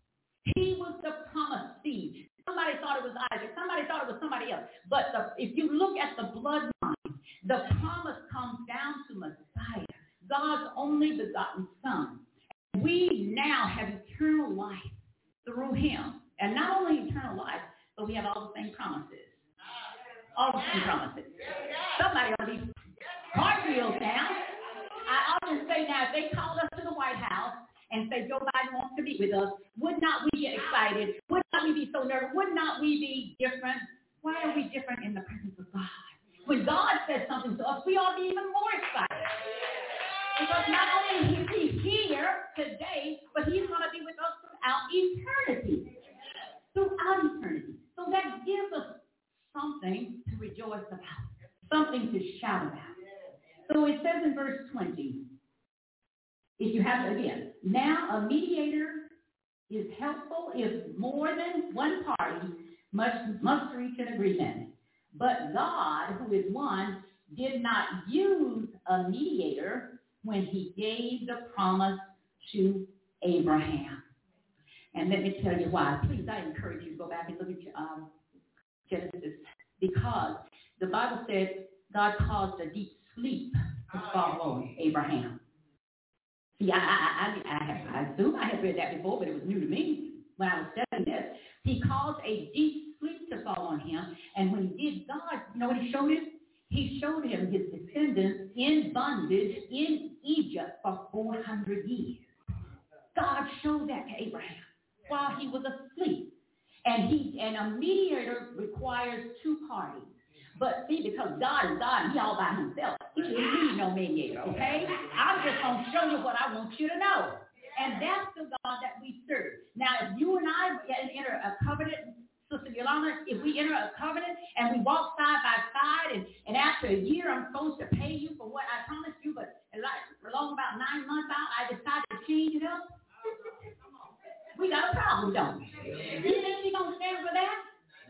He was the promised seed. Somebody thought it was Isaac. Somebody thought it was somebody else. But the, if you look at the bloodline, the promise comes down to Messiah, God's only begotten Son. We now have eternal life through him. And not only eternal life, but we have all the same promises. All the same promises. Somebody ought to be cartwheels now. I often say now, if they called us to the White House and say Joe Biden wants to meet with us, would not we get excited? Would not we be so nervous? Would not we be different? Why are we different in the presence of God? When God says something to us, we ought to be even more excited. Because not only is he here today, but he's going to be with us throughout eternity. something to rejoice about, something to shout about. So it says in verse twenty, if you have it again, now a mediator is helpful if more than one party must, must reach an agreement. But God, who is one, did not use a mediator when he gave the promise to Abraham. And let me tell you why. Please, I encourage you to go back and look at um, Genesis, because the Bible said God caused a deep sleep to fall on Abraham. See, I, I, I, I, I assume I had read that before, but it was new to me when I was studying this. He caused a deep sleep to fall on him, and when he did, God, you know what he showed him? He showed him his descendants in bondage in Egypt for four hundred years. God showed that to Abraham while he was asleep. And he and a mediator requires two parties. But see, because God is God, he all by himself. He didn't need no mediator, okay? I'm just going to show you what I want you to know. And that's the God that we serve. Now, if you and I enter a covenant, Sister Yolanda, if we enter a covenant and we walk side by side, and, and after a year I'm supposed to pay you for what I promised you, but like along about nine months out, I decide to change it up, we got a problem, don't we? Do you think we're going to stand for that?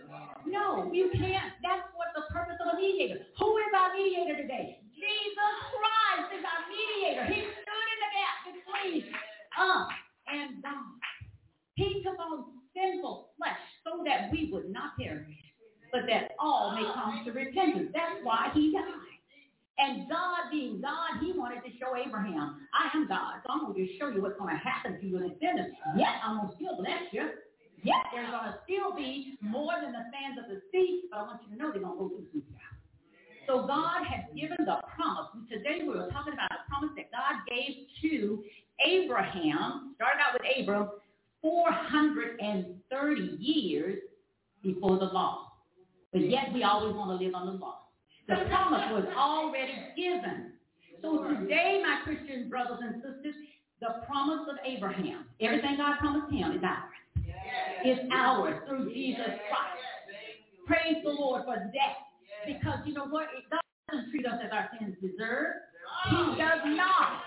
No, you can't. That's what the purpose of a mediator. Who is our mediator today? Jesus Christ is our mediator. He stood in the gap between us and God. He took on sinful flesh so that we would not perish, but that all may come to repentance. That's why he died. And God being God, he wanted to show Abraham, I am God, so I'm going to just show you what's going to happen to you in descendants. Yet I'm going to still bless you. Yet there's going to still be more than the sands of the sea, but I want you to know they're going to go through some stuff. So God has given the promise. Today we were talking about the promise that God gave to Abraham, started out with Abram, four hundred thirty years before the law. But yet we always want to live on the law. The promise was already given. So today, my Christian brothers and sisters, the promise of Abraham, everything God promised him is ours. It's ours through Jesus Christ. Praise the Lord for that. Because you know what? God doesn't treat us as our sins deserve. He does not.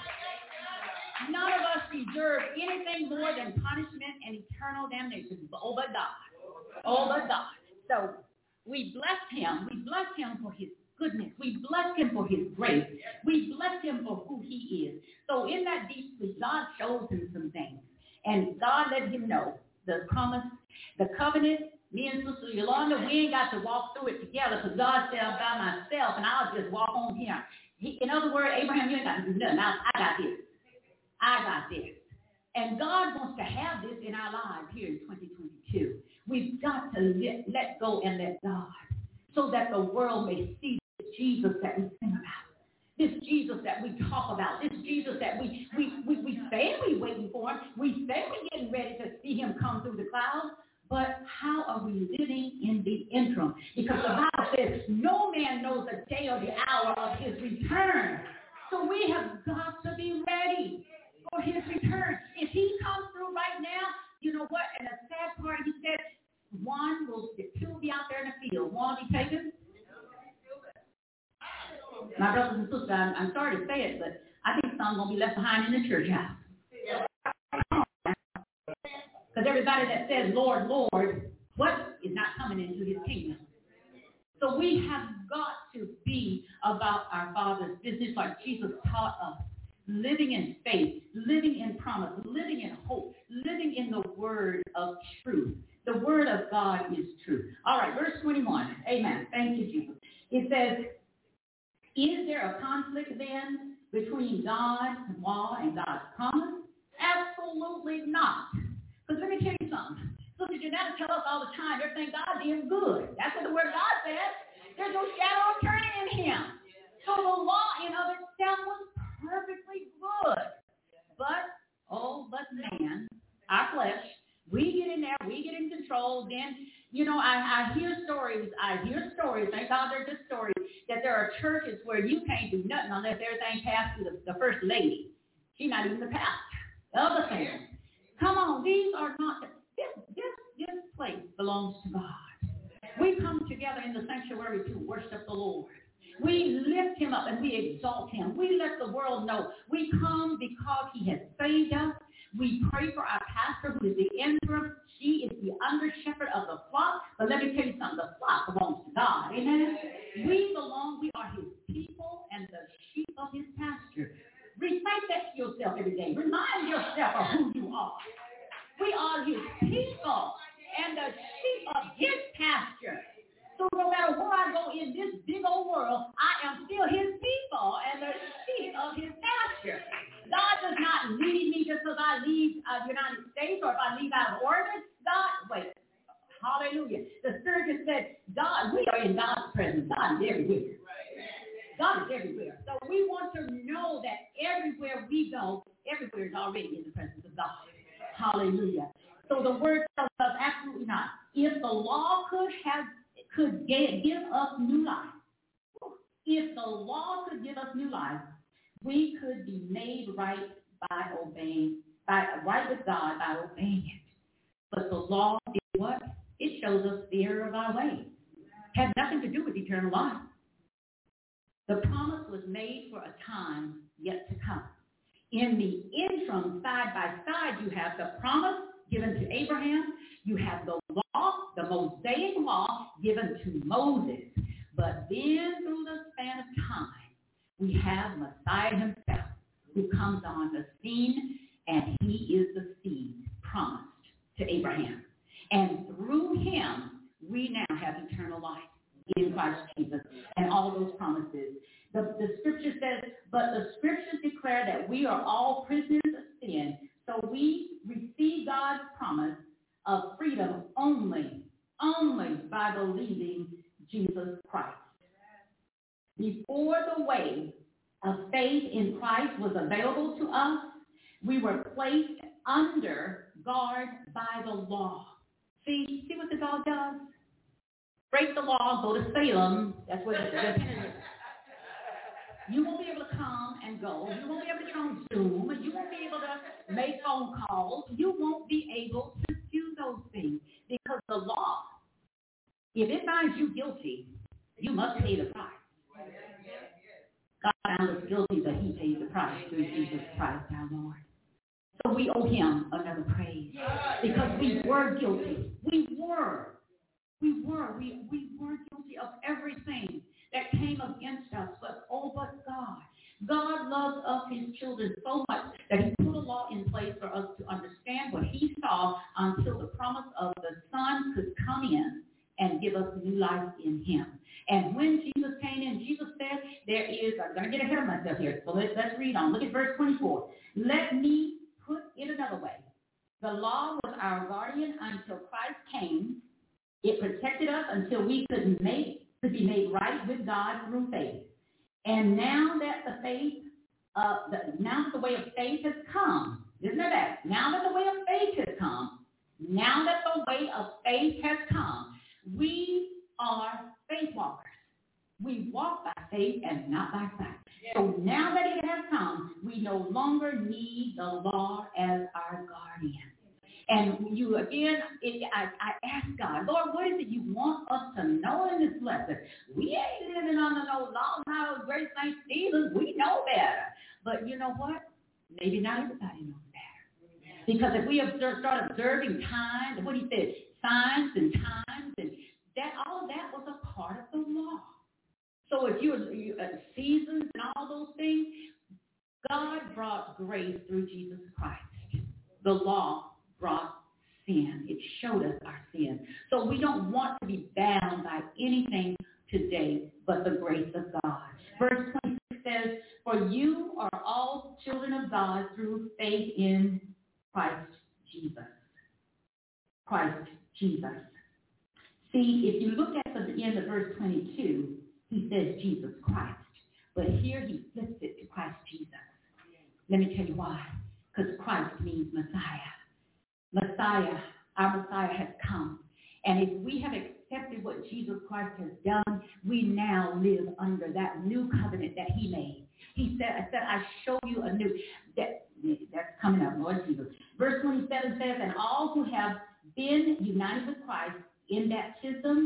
None of us deserve anything more than punishment and eternal damnation. Oh, but God. Oh, but God. So we bless him. We bless him for his goodness. We bless him for his grace. We bless him for who he is. So in that deep sleep, God shows him some things. And God let him know the promise, the covenant. Me and Sister Yolanda, we ain't got to walk through it together because God said I'm by myself and I'll just walk on here. He, in other words, Abraham, you ain't got to do nothing. I, I got this. I got this. And God wants to have this in our lives here in twenty twenty-two. We've got to let, let go and let God so that the world may see this Jesus that we sing about, this Jesus that we talk about, this Jesus that we, we, we, we say we're waiting for him. We say we're getting ready to see him come through the clouds. But how are we living in the interim? Because the Bible says no man knows the day or the hour of his return. So we have got to be ready for his return. If he comes through right now, you know what? And the sad part, he said, one will, two will be out there in the field. One will be taken. My brothers and sisters, I'm, I'm sorry to say it, but I think some will be left behind in the church house. Because everybody that says, Lord, Lord, what is not coming into his kingdom? So we have got to be about our Father's business like Jesus taught us. Living in faith, living in promise, living in hope, living in the word of truth. The word of God is true. All right, verse twenty-one. Amen. Thank you, Jesus. It says, is there a conflict then between God's law and God's promise? Absolutely not. Because let me tell you something. Sister Janetta tells us all the time, everything God did is good. That's what the word of God says. There's no shadow of turning in him. So the law in of itself was perfectly good. But, oh, but man, our flesh, we get in there, we get in control. Then, you know, I, I hear stories, I hear stories, thank God they're just stories, that there are churches where you can't do nothing unless everything passed through the, the first lady. She's not even the pastor. The other thing. Come on, these are not, this, this, this place belongs to God. We come together in the sanctuary to worship the Lord. We lift him up and we exalt him. We let the world know we come because he has saved us. We pray for our pastor who is the interim. She is the under shepherd of the flock. But let me tell you something, the flock belongs to God. Amen? We belong, we are his people and the sheep of his pasture. Recite that to yourself every day. Remind yourself of who you are. We are his people and the sheep of his pasture. So no matter where I go in this big old world, I am still his people and the sheep of his pasture. God does not lead me just because I leave uh, the United States or if I leave out of Oregon. God, wait, hallelujah. The Spirit said, God, we are in God's presence. God is everywhere. God is everywhere. So we want to know that everywhere we go, everywhere is already in the presence of God. Hallelujah. So the word tells us absolutely not. If the law could have could give us new life, if the law could give us new life, we could be made right by obeying, by right with God by obeying it. But the law did what? It shows us the error of our way. Had nothing to do with eternal life. The promise was made for a time yet to come. In the interim, side by side, you have the promise given to Abraham. You have the law, the Mosaic law given to Moses. But then through the span of time, we have Messiah himself who comes on the scene, and he is the seed promised to Abraham. And through him, we now have eternal life in Christ Jesus and all of those promises. The, the scripture says, but the scriptures declare that we are all prisoners of sin, so we receive God's promise of freedom only, only by believing Jesus Christ. Before the way of faith in Christ was available to us, we were placed under guard by the law. See, see what the law does? Break the law, go to Salem. That's where the penance is. You won't be able to come and go. You won't be able to get on Zoom. You won't be able to make phone calls. You won't be able to do those things because the law, if it finds you guilty, you must pay the price. God found us guilty, but he paid the price through Jesus Christ our Lord. So we owe him another praise because we were guilty. We were. We were. We, we were guilty of everything that came against us. But oh, but God. God loves us, his children, so much that he put a law in place for us to understand what he saw until the promise of the Son could come in and give us new life in him. And when Jesus came in, Jesus said, there is, I'm going to get ahead of myself here, so let's, let's read on. Look at verse twenty-four. Let me put it another way. The law was our guardian until Christ came. It protected us until we could make could be made right with God through faith. And now that the faith, uh, the, now that the way of faith has come, isn't it that? Now that the way of faith has come, now that the way of faith has come, we are faith walkers. We walk by faith and not by sight. So now that it has come, we no longer need the law as our guardian. And you, again, it, I, I ask God, Lord, what is it you want us to know in this lesson? We ain't living under no law, no great Saint Stephen. We know better. But you know what? Maybe not everybody knows better. Because if we observe, start observing times, what he said, signs and times, and that all of that was a part of the law. So if you, you uh, seasons and all those things, God brought grace through Jesus Christ. The law brought sin. It showed us our sin. So we don't want to be bound by anything today but the grace of God. Verse twenty-six says, for you are all children of God through faith in Christ Jesus. Christ Jesus. See, if you look at the end of verse twenty-two, he says Jesus Christ. But here he flips it to Christ Jesus. Let me tell you why. Because Christ means Messiah. Messiah, our Messiah has come. And if we have accepted what Jesus Christ has done, we now live under that new covenant that he made. He said, I said, I show you a new, that, that's coming up, Lord Jesus. Verse twenty-seven says, and all who have been united with Christ in baptism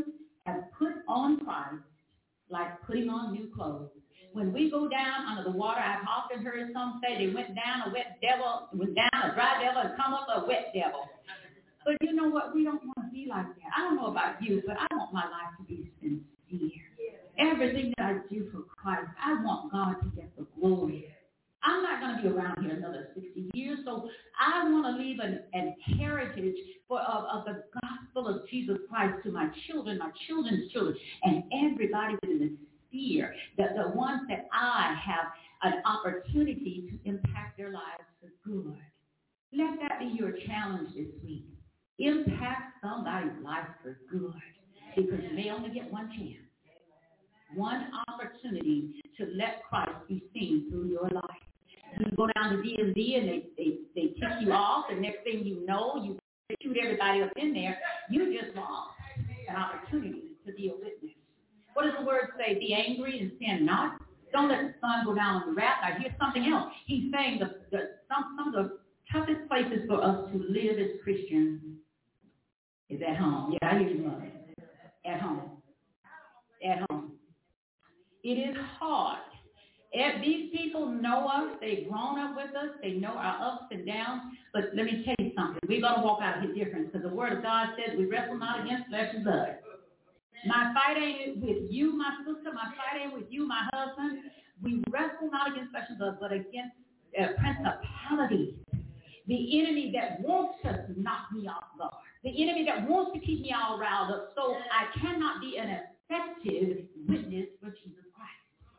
have put on Christ like putting on new clothes. When we go down under the water, I've often heard some say they went down a wet devil, went down a dry devil and come up a wet devil. But you know what? We don't want to be like that. I don't know about you, but I want my life to be sincere. Everything that I do for Christ, I want God to get the glory. I'm not going to be around here another sixty years, so I want to leave an, an heritage for, of, of the gospel of Jesus Christ to my children, my children's children, and everybody within the sphere, the, the ones that I have an opportunity to impact their lives for good. Let that be your challenge this week. Impact somebody's life for good, because you may only get one chance, one opportunity to let Christ be seen through your life. You go down to D M V and they, they, they tick you off, and next thing you know, you shoot everybody up in there. You just lost an opportunity to be a witness. What does the word say? Be angry and sin not. Don't let the sun go down on the wrath. Now here's something else. He's saying the, the, some, some of the toughest places for us to live as Christians is at home. Yeah, I hear you, Mother. At home. At home. It is hard. If these people know us, they've grown up with us, they know our ups and downs, but let me tell you something. We're going to walk out of here different, because the word of God says we wrestle not against flesh and blood. My fight ain't with you, my sister. My fight ain't with you, my husband. We wrestle not against flesh and blood, but against uh, principalities. The enemy that wants to knock me off guard. The enemy that wants to keep me all riled up so I cannot be an effective witness for Jesus Christ.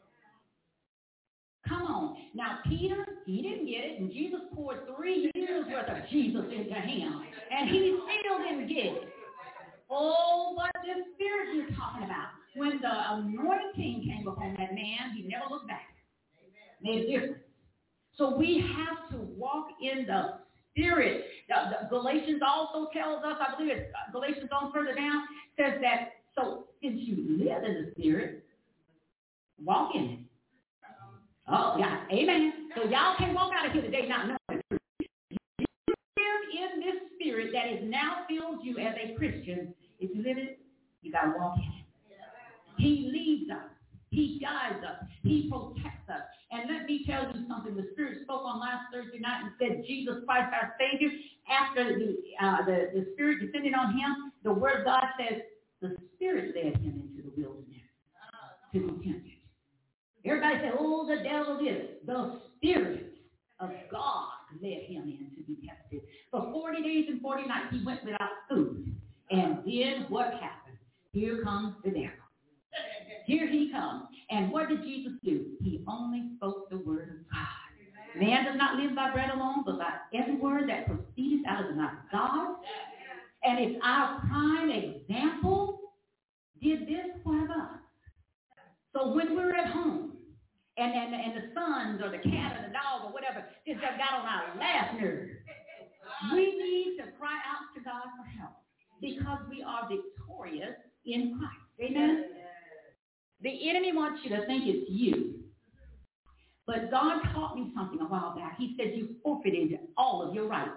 Come on. Now, Peter, he didn't get it, and Jesus poured three years worth of Jesus into him, and he still didn't get it. Oh, but this spirit you're talking about. When the anointing came upon that man, he never looked back. Made a difference. So we have to walk in the spirit. The, the Galatians also tells us, I believe it's Galatians on further down, says that, so since you live in the spirit, walk in it. Oh, yeah, amen. So y'all can walk out of here today not knowing the truth. You live in this spirit that is now filled you as a Christian. If you live in it, you got to walk in it. He leads us. He guides us. He protects us. And let me tell you something. The Spirit spoke on last Thursday night and said, Jesus Christ, our Savior, after the, uh, the, the Spirit descended on him, the Word of God says, the Spirit led him into the wilderness to be tempted. Everybody said, oh, the devil did it. The Spirit of God led him in to be tested. For forty days and forty nights, he went without food. And then what happened? Here comes the devil. Here he comes. And what did Jesus do? He only spoke the word of God. Man does not live by bread alone, but by every word that proceeds out of the mouth of God. And if our prime example did this, what of us? So when we're at home, and, and, and the sons or the cat or the dog or whatever just got on our last nerve, we need to cry out to God for help, because we are victorious in Christ. Amen? The enemy wants you to think it's you. But God taught me something a while back. He said you forfeited all of your rights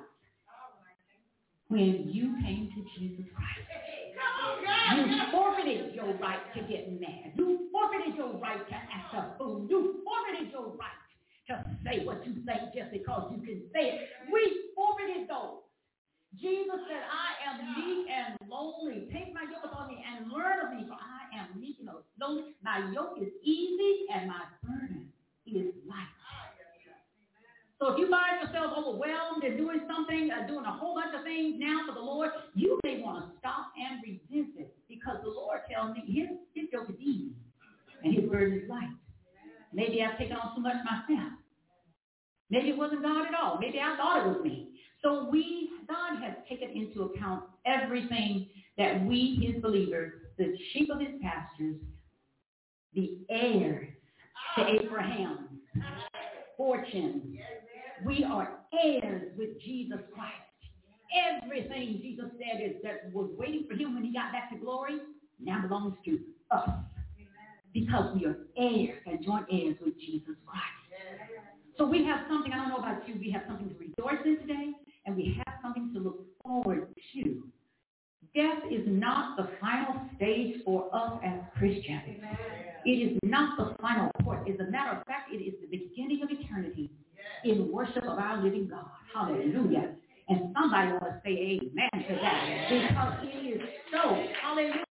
when you came to Jesus Christ. You forfeited your right to get mad. You forfeited your right to act a fool. You forfeited your right to say what you think just because you can say it. We forfeited those. Jesus said, I am meek and lowly. Take my yoke upon me and learn of me, for I am meek and lowly. My yoke is easy and my burden is light. So if you find yourself overwhelmed and doing something, uh, doing a whole bunch of things now for the Lord, you may want to stop and resist it, because the Lord tells me his, his yoke is easy and his burden is light. Maybe I've taken on too much myself. Maybe it wasn't God at all. Maybe I thought it was me. So we, God has taken into account everything that we, his believers, the sheep of his pastures, the heirs to Abraham's fortune. We are heirs with Jesus Christ. Everything Jesus said is that was waiting for him when he got back to glory now belongs to us, because we are heirs and joint heirs with Jesus Christ. So we have something, I don't know about you, we have something to rejoice in today, and we have something to look forward to. Death is not the final stage for us as Christians. It is not the final course. As a matter of fact, it is the beginning of eternity in worship of our living God. Hallelujah. And somebody ought to say amen to that, because it is so. Hallelujah.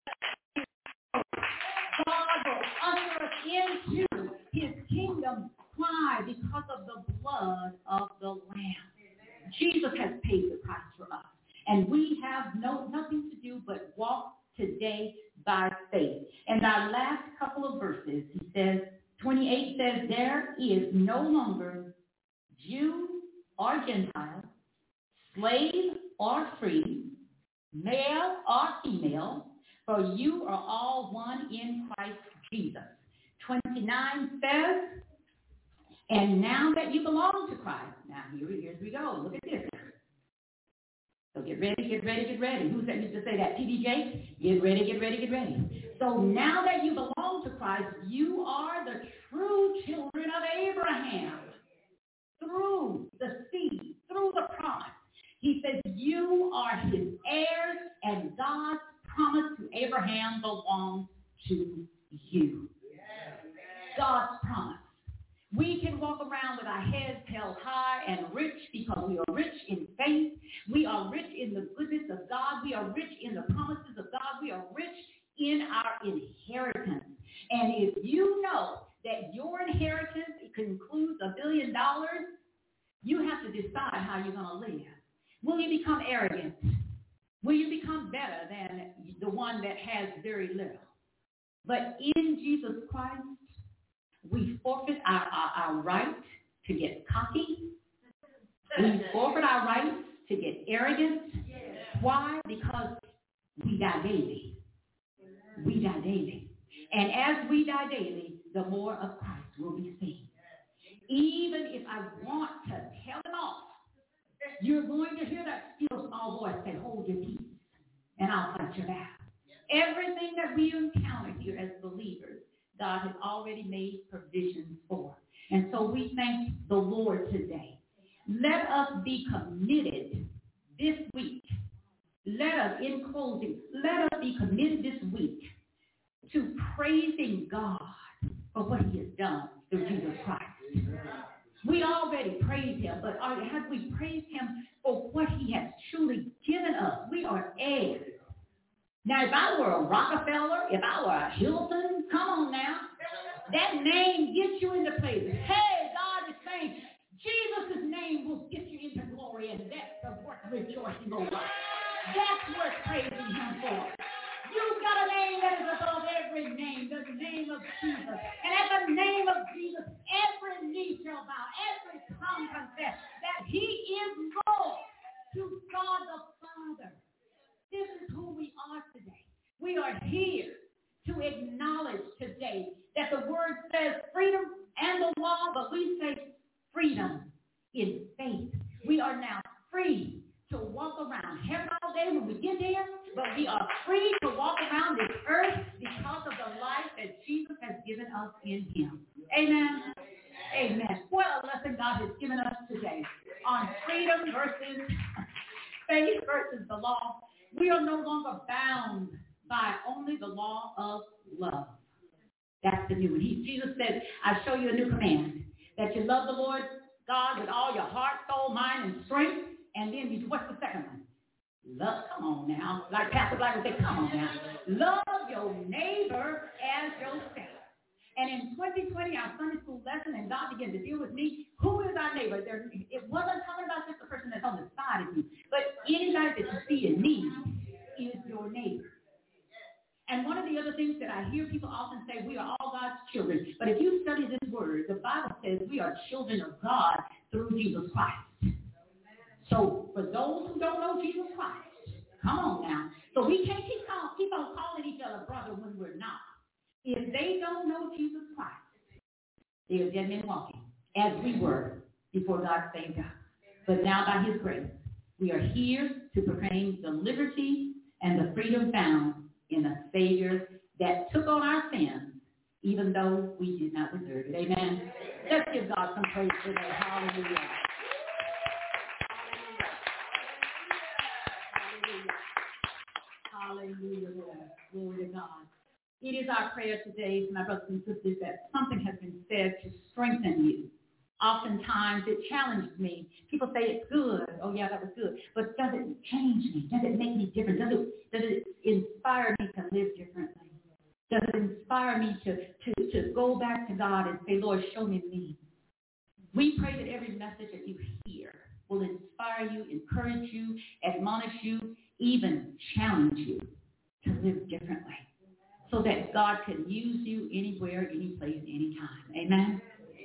God will usher us into his kingdom. Why? Because of the blood of the Lamb. Jesus has paid the price for us. And we have no nothing to do but walk today by faith. And our last couple of verses, he says, twenty-eight says, there is no longer Jew or Gentile, slave or free, male or female, for you are all one in Christ Jesus. twenty-nine says, and now that you belong to Christ, now here, here we go, look at this. So get ready, get ready, get ready. Who's that used to say that? T D J? Get ready, get ready, get ready. So now that you belong to Christ, you are the true children of Abraham. Through the seed, through the promise. He says you are his heirs, and God's promise to Abraham belongs to you. God's promise. We can walk around with our heads held high and rich because we are rich in faith. We are rich in the goodness of God. We are rich in the promises of God. We are rich in our inheritance. And if you know that your inheritance concludes a billion dollars, you have to decide how you're going to live. Will you become arrogant? Will you become better than the one that has very little? But in Jesus Christ, we forfeit our, our, our right to get cocky. We forfeit our right to get arrogant. Why? Because we die daily. We die daily. And as we die daily, the more of Christ will be seen. Even if I want to tell them off, you're going to hear that still small voice say, hold your peace, and I'll fight your battle. Everything that we encounter here as believers, God has already made provisions for. And so we thank the Lord today. Let us be committed this week. Let us, in closing, let us be committed this week to praising God for what he has done through Jesus Christ. We already praise him, but are, have we praised him for what he has truly given us? We are heirs. Now, if I were a Rockefeller, if I were a Hilton, come on now. That name gets you into places. Hey, God is saying, Jesus' name will get you into glory, and that's worth rejoicing over. That's worth praising him for. You've got a name that is above every name, the name of Jesus. And at the name of Jesus, every knee shall bow, every tongue confess that he is Lord to God the Father. This is who we are today. We are here to acknowledge today that the word says freedom and the law, but we say freedom in faith. We are now free to walk around heaven all day when we get there, but we are free to walk around this earth because of the life that Jesus has given us in him. Amen. Amen. What a lesson God has given us today on freedom versus faith versus the law. We are no longer bound by only the law of love. That's the new one. He, Jesus said, I show you a new command, that you love the Lord God with all your heart, soul, mind, and strength. And then you, what's the second one? Love, come on now. Like Pastor Black would say, come on now. Love your neighbor as yourself. And in twenty twenty, our Sunday school lesson, and God began to deal with me, who is our neighbor? There, it wasn't talking about just the person that's on the side of you, but anybody that you see in need is your neighbor. And one of the other things that I hear people often say, we are all God's children. But if you study this word, the Bible says we are children of God through Jesus Christ. So for those who don't know Jesus Christ, come on now. So we can't keep, call, keep on calling each other brother when we're not. If they don't know Jesus Christ, they are dead men walking, as we were before God saved us. But now by his grace, we are here to proclaim the liberty and the freedom found in a Savior that took on our sins, even though we did not deserve it. Amen. Let's give God some praise today. Hallelujah. Hallelujah. Hallelujah, Lord. Glory to God. It is our prayer today, my brothers and sisters, that something has been said to strengthen you. Oftentimes it challenges me. People say it's good. Oh yeah, that was good. But does it change me? Does it make me different? Does it, does it inspire me to live differently? Does it inspire me to, to, to go back to God and say, Lord, show me me? We pray that every message that you hear will inspire you, encourage you, admonish you, even challenge you to live differently so that God can use you anywhere, any place, anytime. Amen?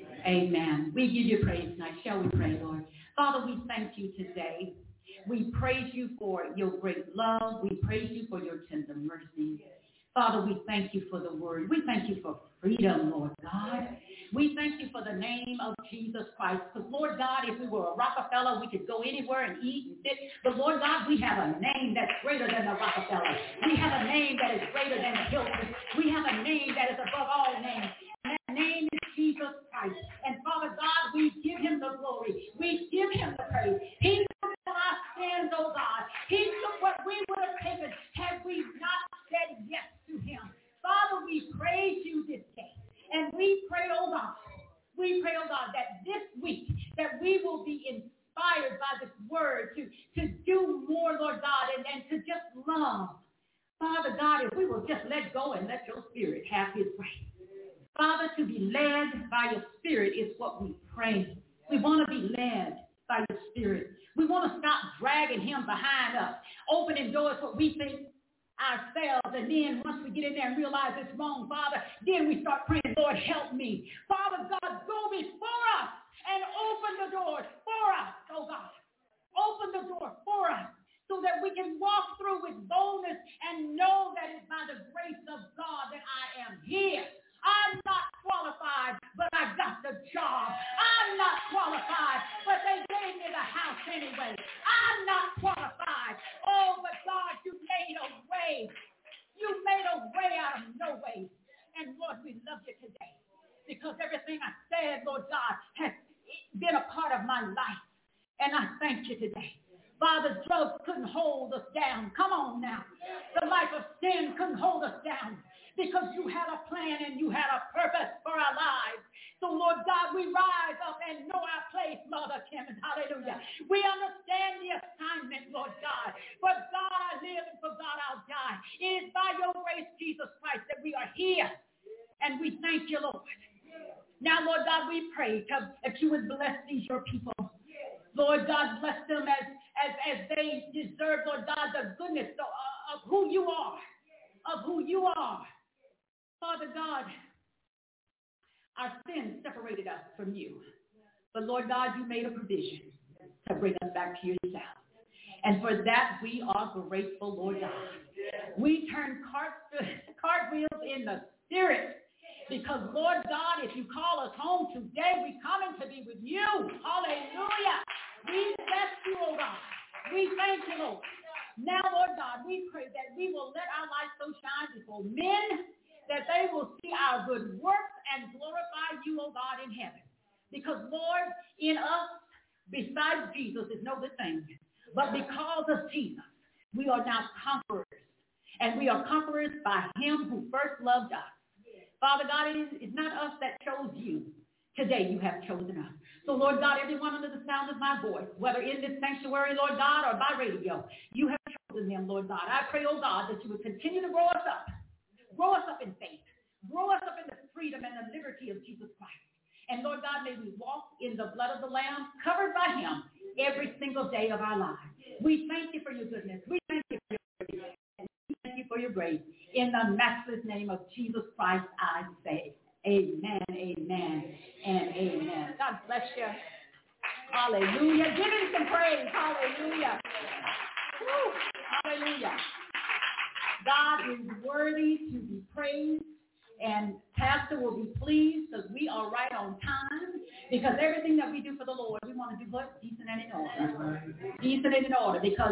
Amen. We give you praise tonight. Shall we pray, Lord? Father, we thank you today. We praise you for your great love. We praise you for your tender mercy. Father, we thank you for the word. We thank you for freedom, Lord God. We thank you for the name of Jesus Christ. Because, Lord God, if we were a Rockefeller, we could go anywhere and eat and sit. But, Lord God, we have a name that's greater than the Rockefeller. We have a name that is greater than the Hilton. We have a name that is above all names. And that name is Jesus Christ. And, Father God, we give him the glory. We give him the praise. He took our sins, oh God. He took what we would have taken had we not said yes to him. Father, we praise you this day. And we pray, oh God, we pray, oh God, that this week, that we will be inspired by this word to, to do more, Lord God, and, and to just love. Father God, if we will just let go and let your spirit have his way. Father, to be led by your spirit is what we pray. We want to be led by your spirit. We want to stop dragging him behind us, opening doors what we think ourselves, and then once we get in there and realize it's wrong, Father, then we start praying, Lord, help me. Father God, go before us and open the doors for us, oh God. Open the door for us so that we can walk through with boldness and know that it's by the grace of God that I am here. I'm not qualified, but I got the job. I'm not qualified, but they gave me the house anyway. I'm not qualified. Oh, but God, you made a way. You made a way out of no way. And Lord, we love you today because everything I said, Lord God, has been a part of my life. And I thank you today. Father, drugs couldn't hold us down. Come on now. The life of sin couldn't hold us down because you had a plan and you had a purpose for our lives. So, Lord God, we rise up and know our place, Mother Kim. Hallelujah. We understand the assignment, Lord God. For God I live and for God I'll die. It is by your grace, Jesus Christ, that we are here. And we thank you, Lord. Now, Lord God, we pray that you would bless these, your people. Lord God, bless them as, as, as they deserve, Lord God, the goodness of, of who you are, of who you are. Father God, our sins separated us from you. But Lord God, you made a provision to bring us back to yourself. And for that, we are grateful, Lord God. We turn cart, cartwheels in the spirit. Because, Lord God, if you call us home today, we coming to be with you. Hallelujah. We bless you, oh God. We thank you, Lord. Now, Lord God, we pray that we will let our light so shine before men that they will see our good works and glorify you, oh God, in heaven. Because, Lord, in us, besides Jesus, is no good thing. But because of Jesus, we are now conquerors. And we are conquerors by him who first loved us. Father God, it is it's not us that chose you. Today you have chosen us. So, Lord God, everyone under the sound of my voice, whether in this sanctuary, Lord God, or by radio, you have chosen them, Lord God. I pray, oh God, that you would continue to grow us up. Grow us up in faith. Grow us up in the freedom and the liberty of Jesus Christ. And, Lord God, may we walk in the blood of the Lamb, covered by him, every single day of our lives. We thank you for your goodness. We thank you for your grace. And we thank you for your grace. In the matchless name of Jesus Christ, I say amen, amen, and amen. God bless you. Hallelujah. Give him some praise. Hallelujah. Woo. Hallelujah. God is worthy to be praised. And Pastor will be pleased because we are right on time. Because everything that we do for the Lord, we want to do what? Decent and in order. Decent and in order. Because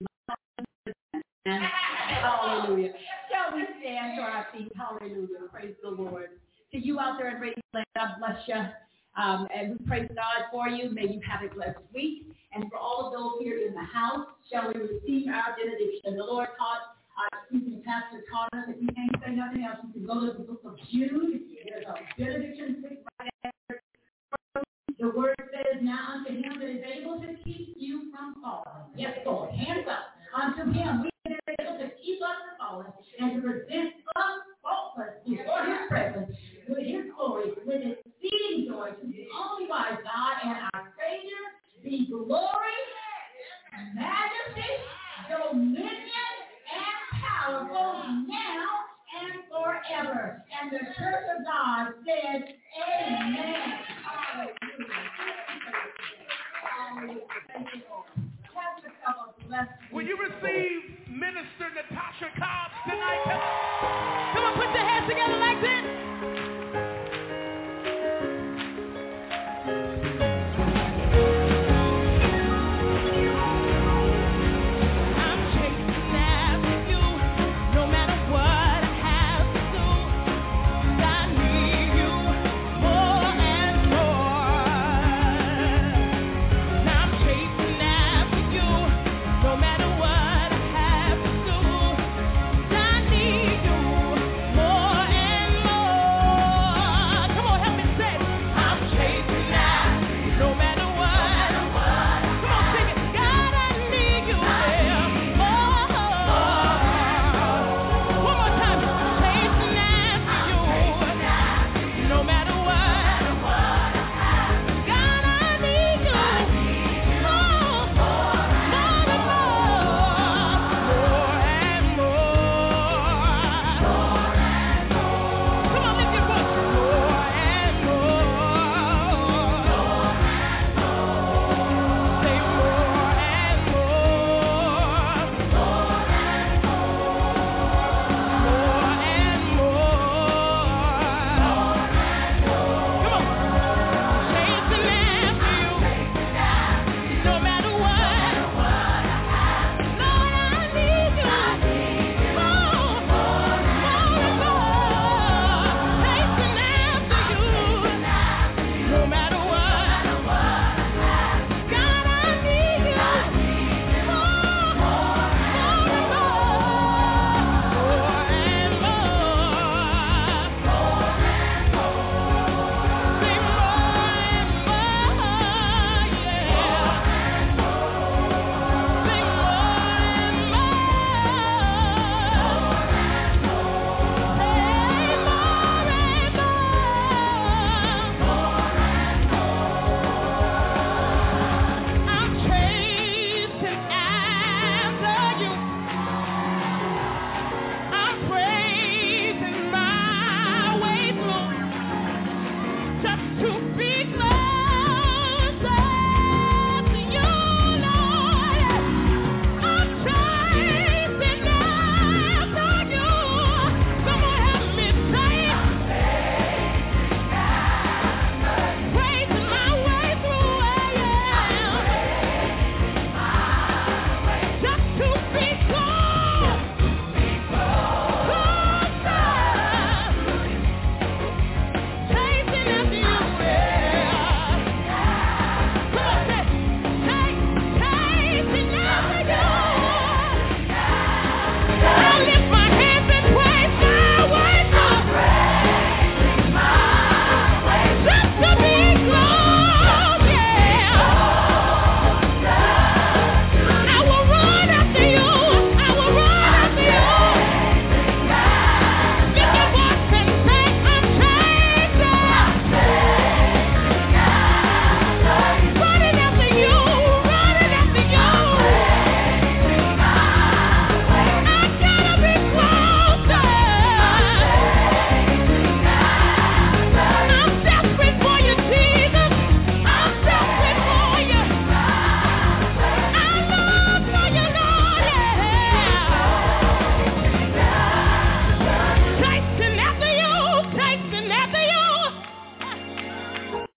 hallelujah. Shall we stand to our feet? Hallelujah. Praise the Lord. To you out there in Radio Land, God bless you. Um, and we praise God for you. May you have a blessed week. And for all of those here in the house, shall we receive our benediction? The Lord taught uh, excuse me, Pastor taught us that you can't say nothing else. You can go to the book of Jude. There's a benediction right there. The word says, now unto him that is able to keep you from falling. Yes, Lord. Hands up. Unto him, we are able to keep us from falling and to present us faultless before his presence with his glory, with exceeding joy, to the only wise God and our Savior, be glory, majesty, dominion, and power both now and forever. And the church of God said, amen. Hallelujah. Hallelujah. Thank you, Lord. Pastor Keller, bless you. Will you receive Minister Natasha Cobbs tonight?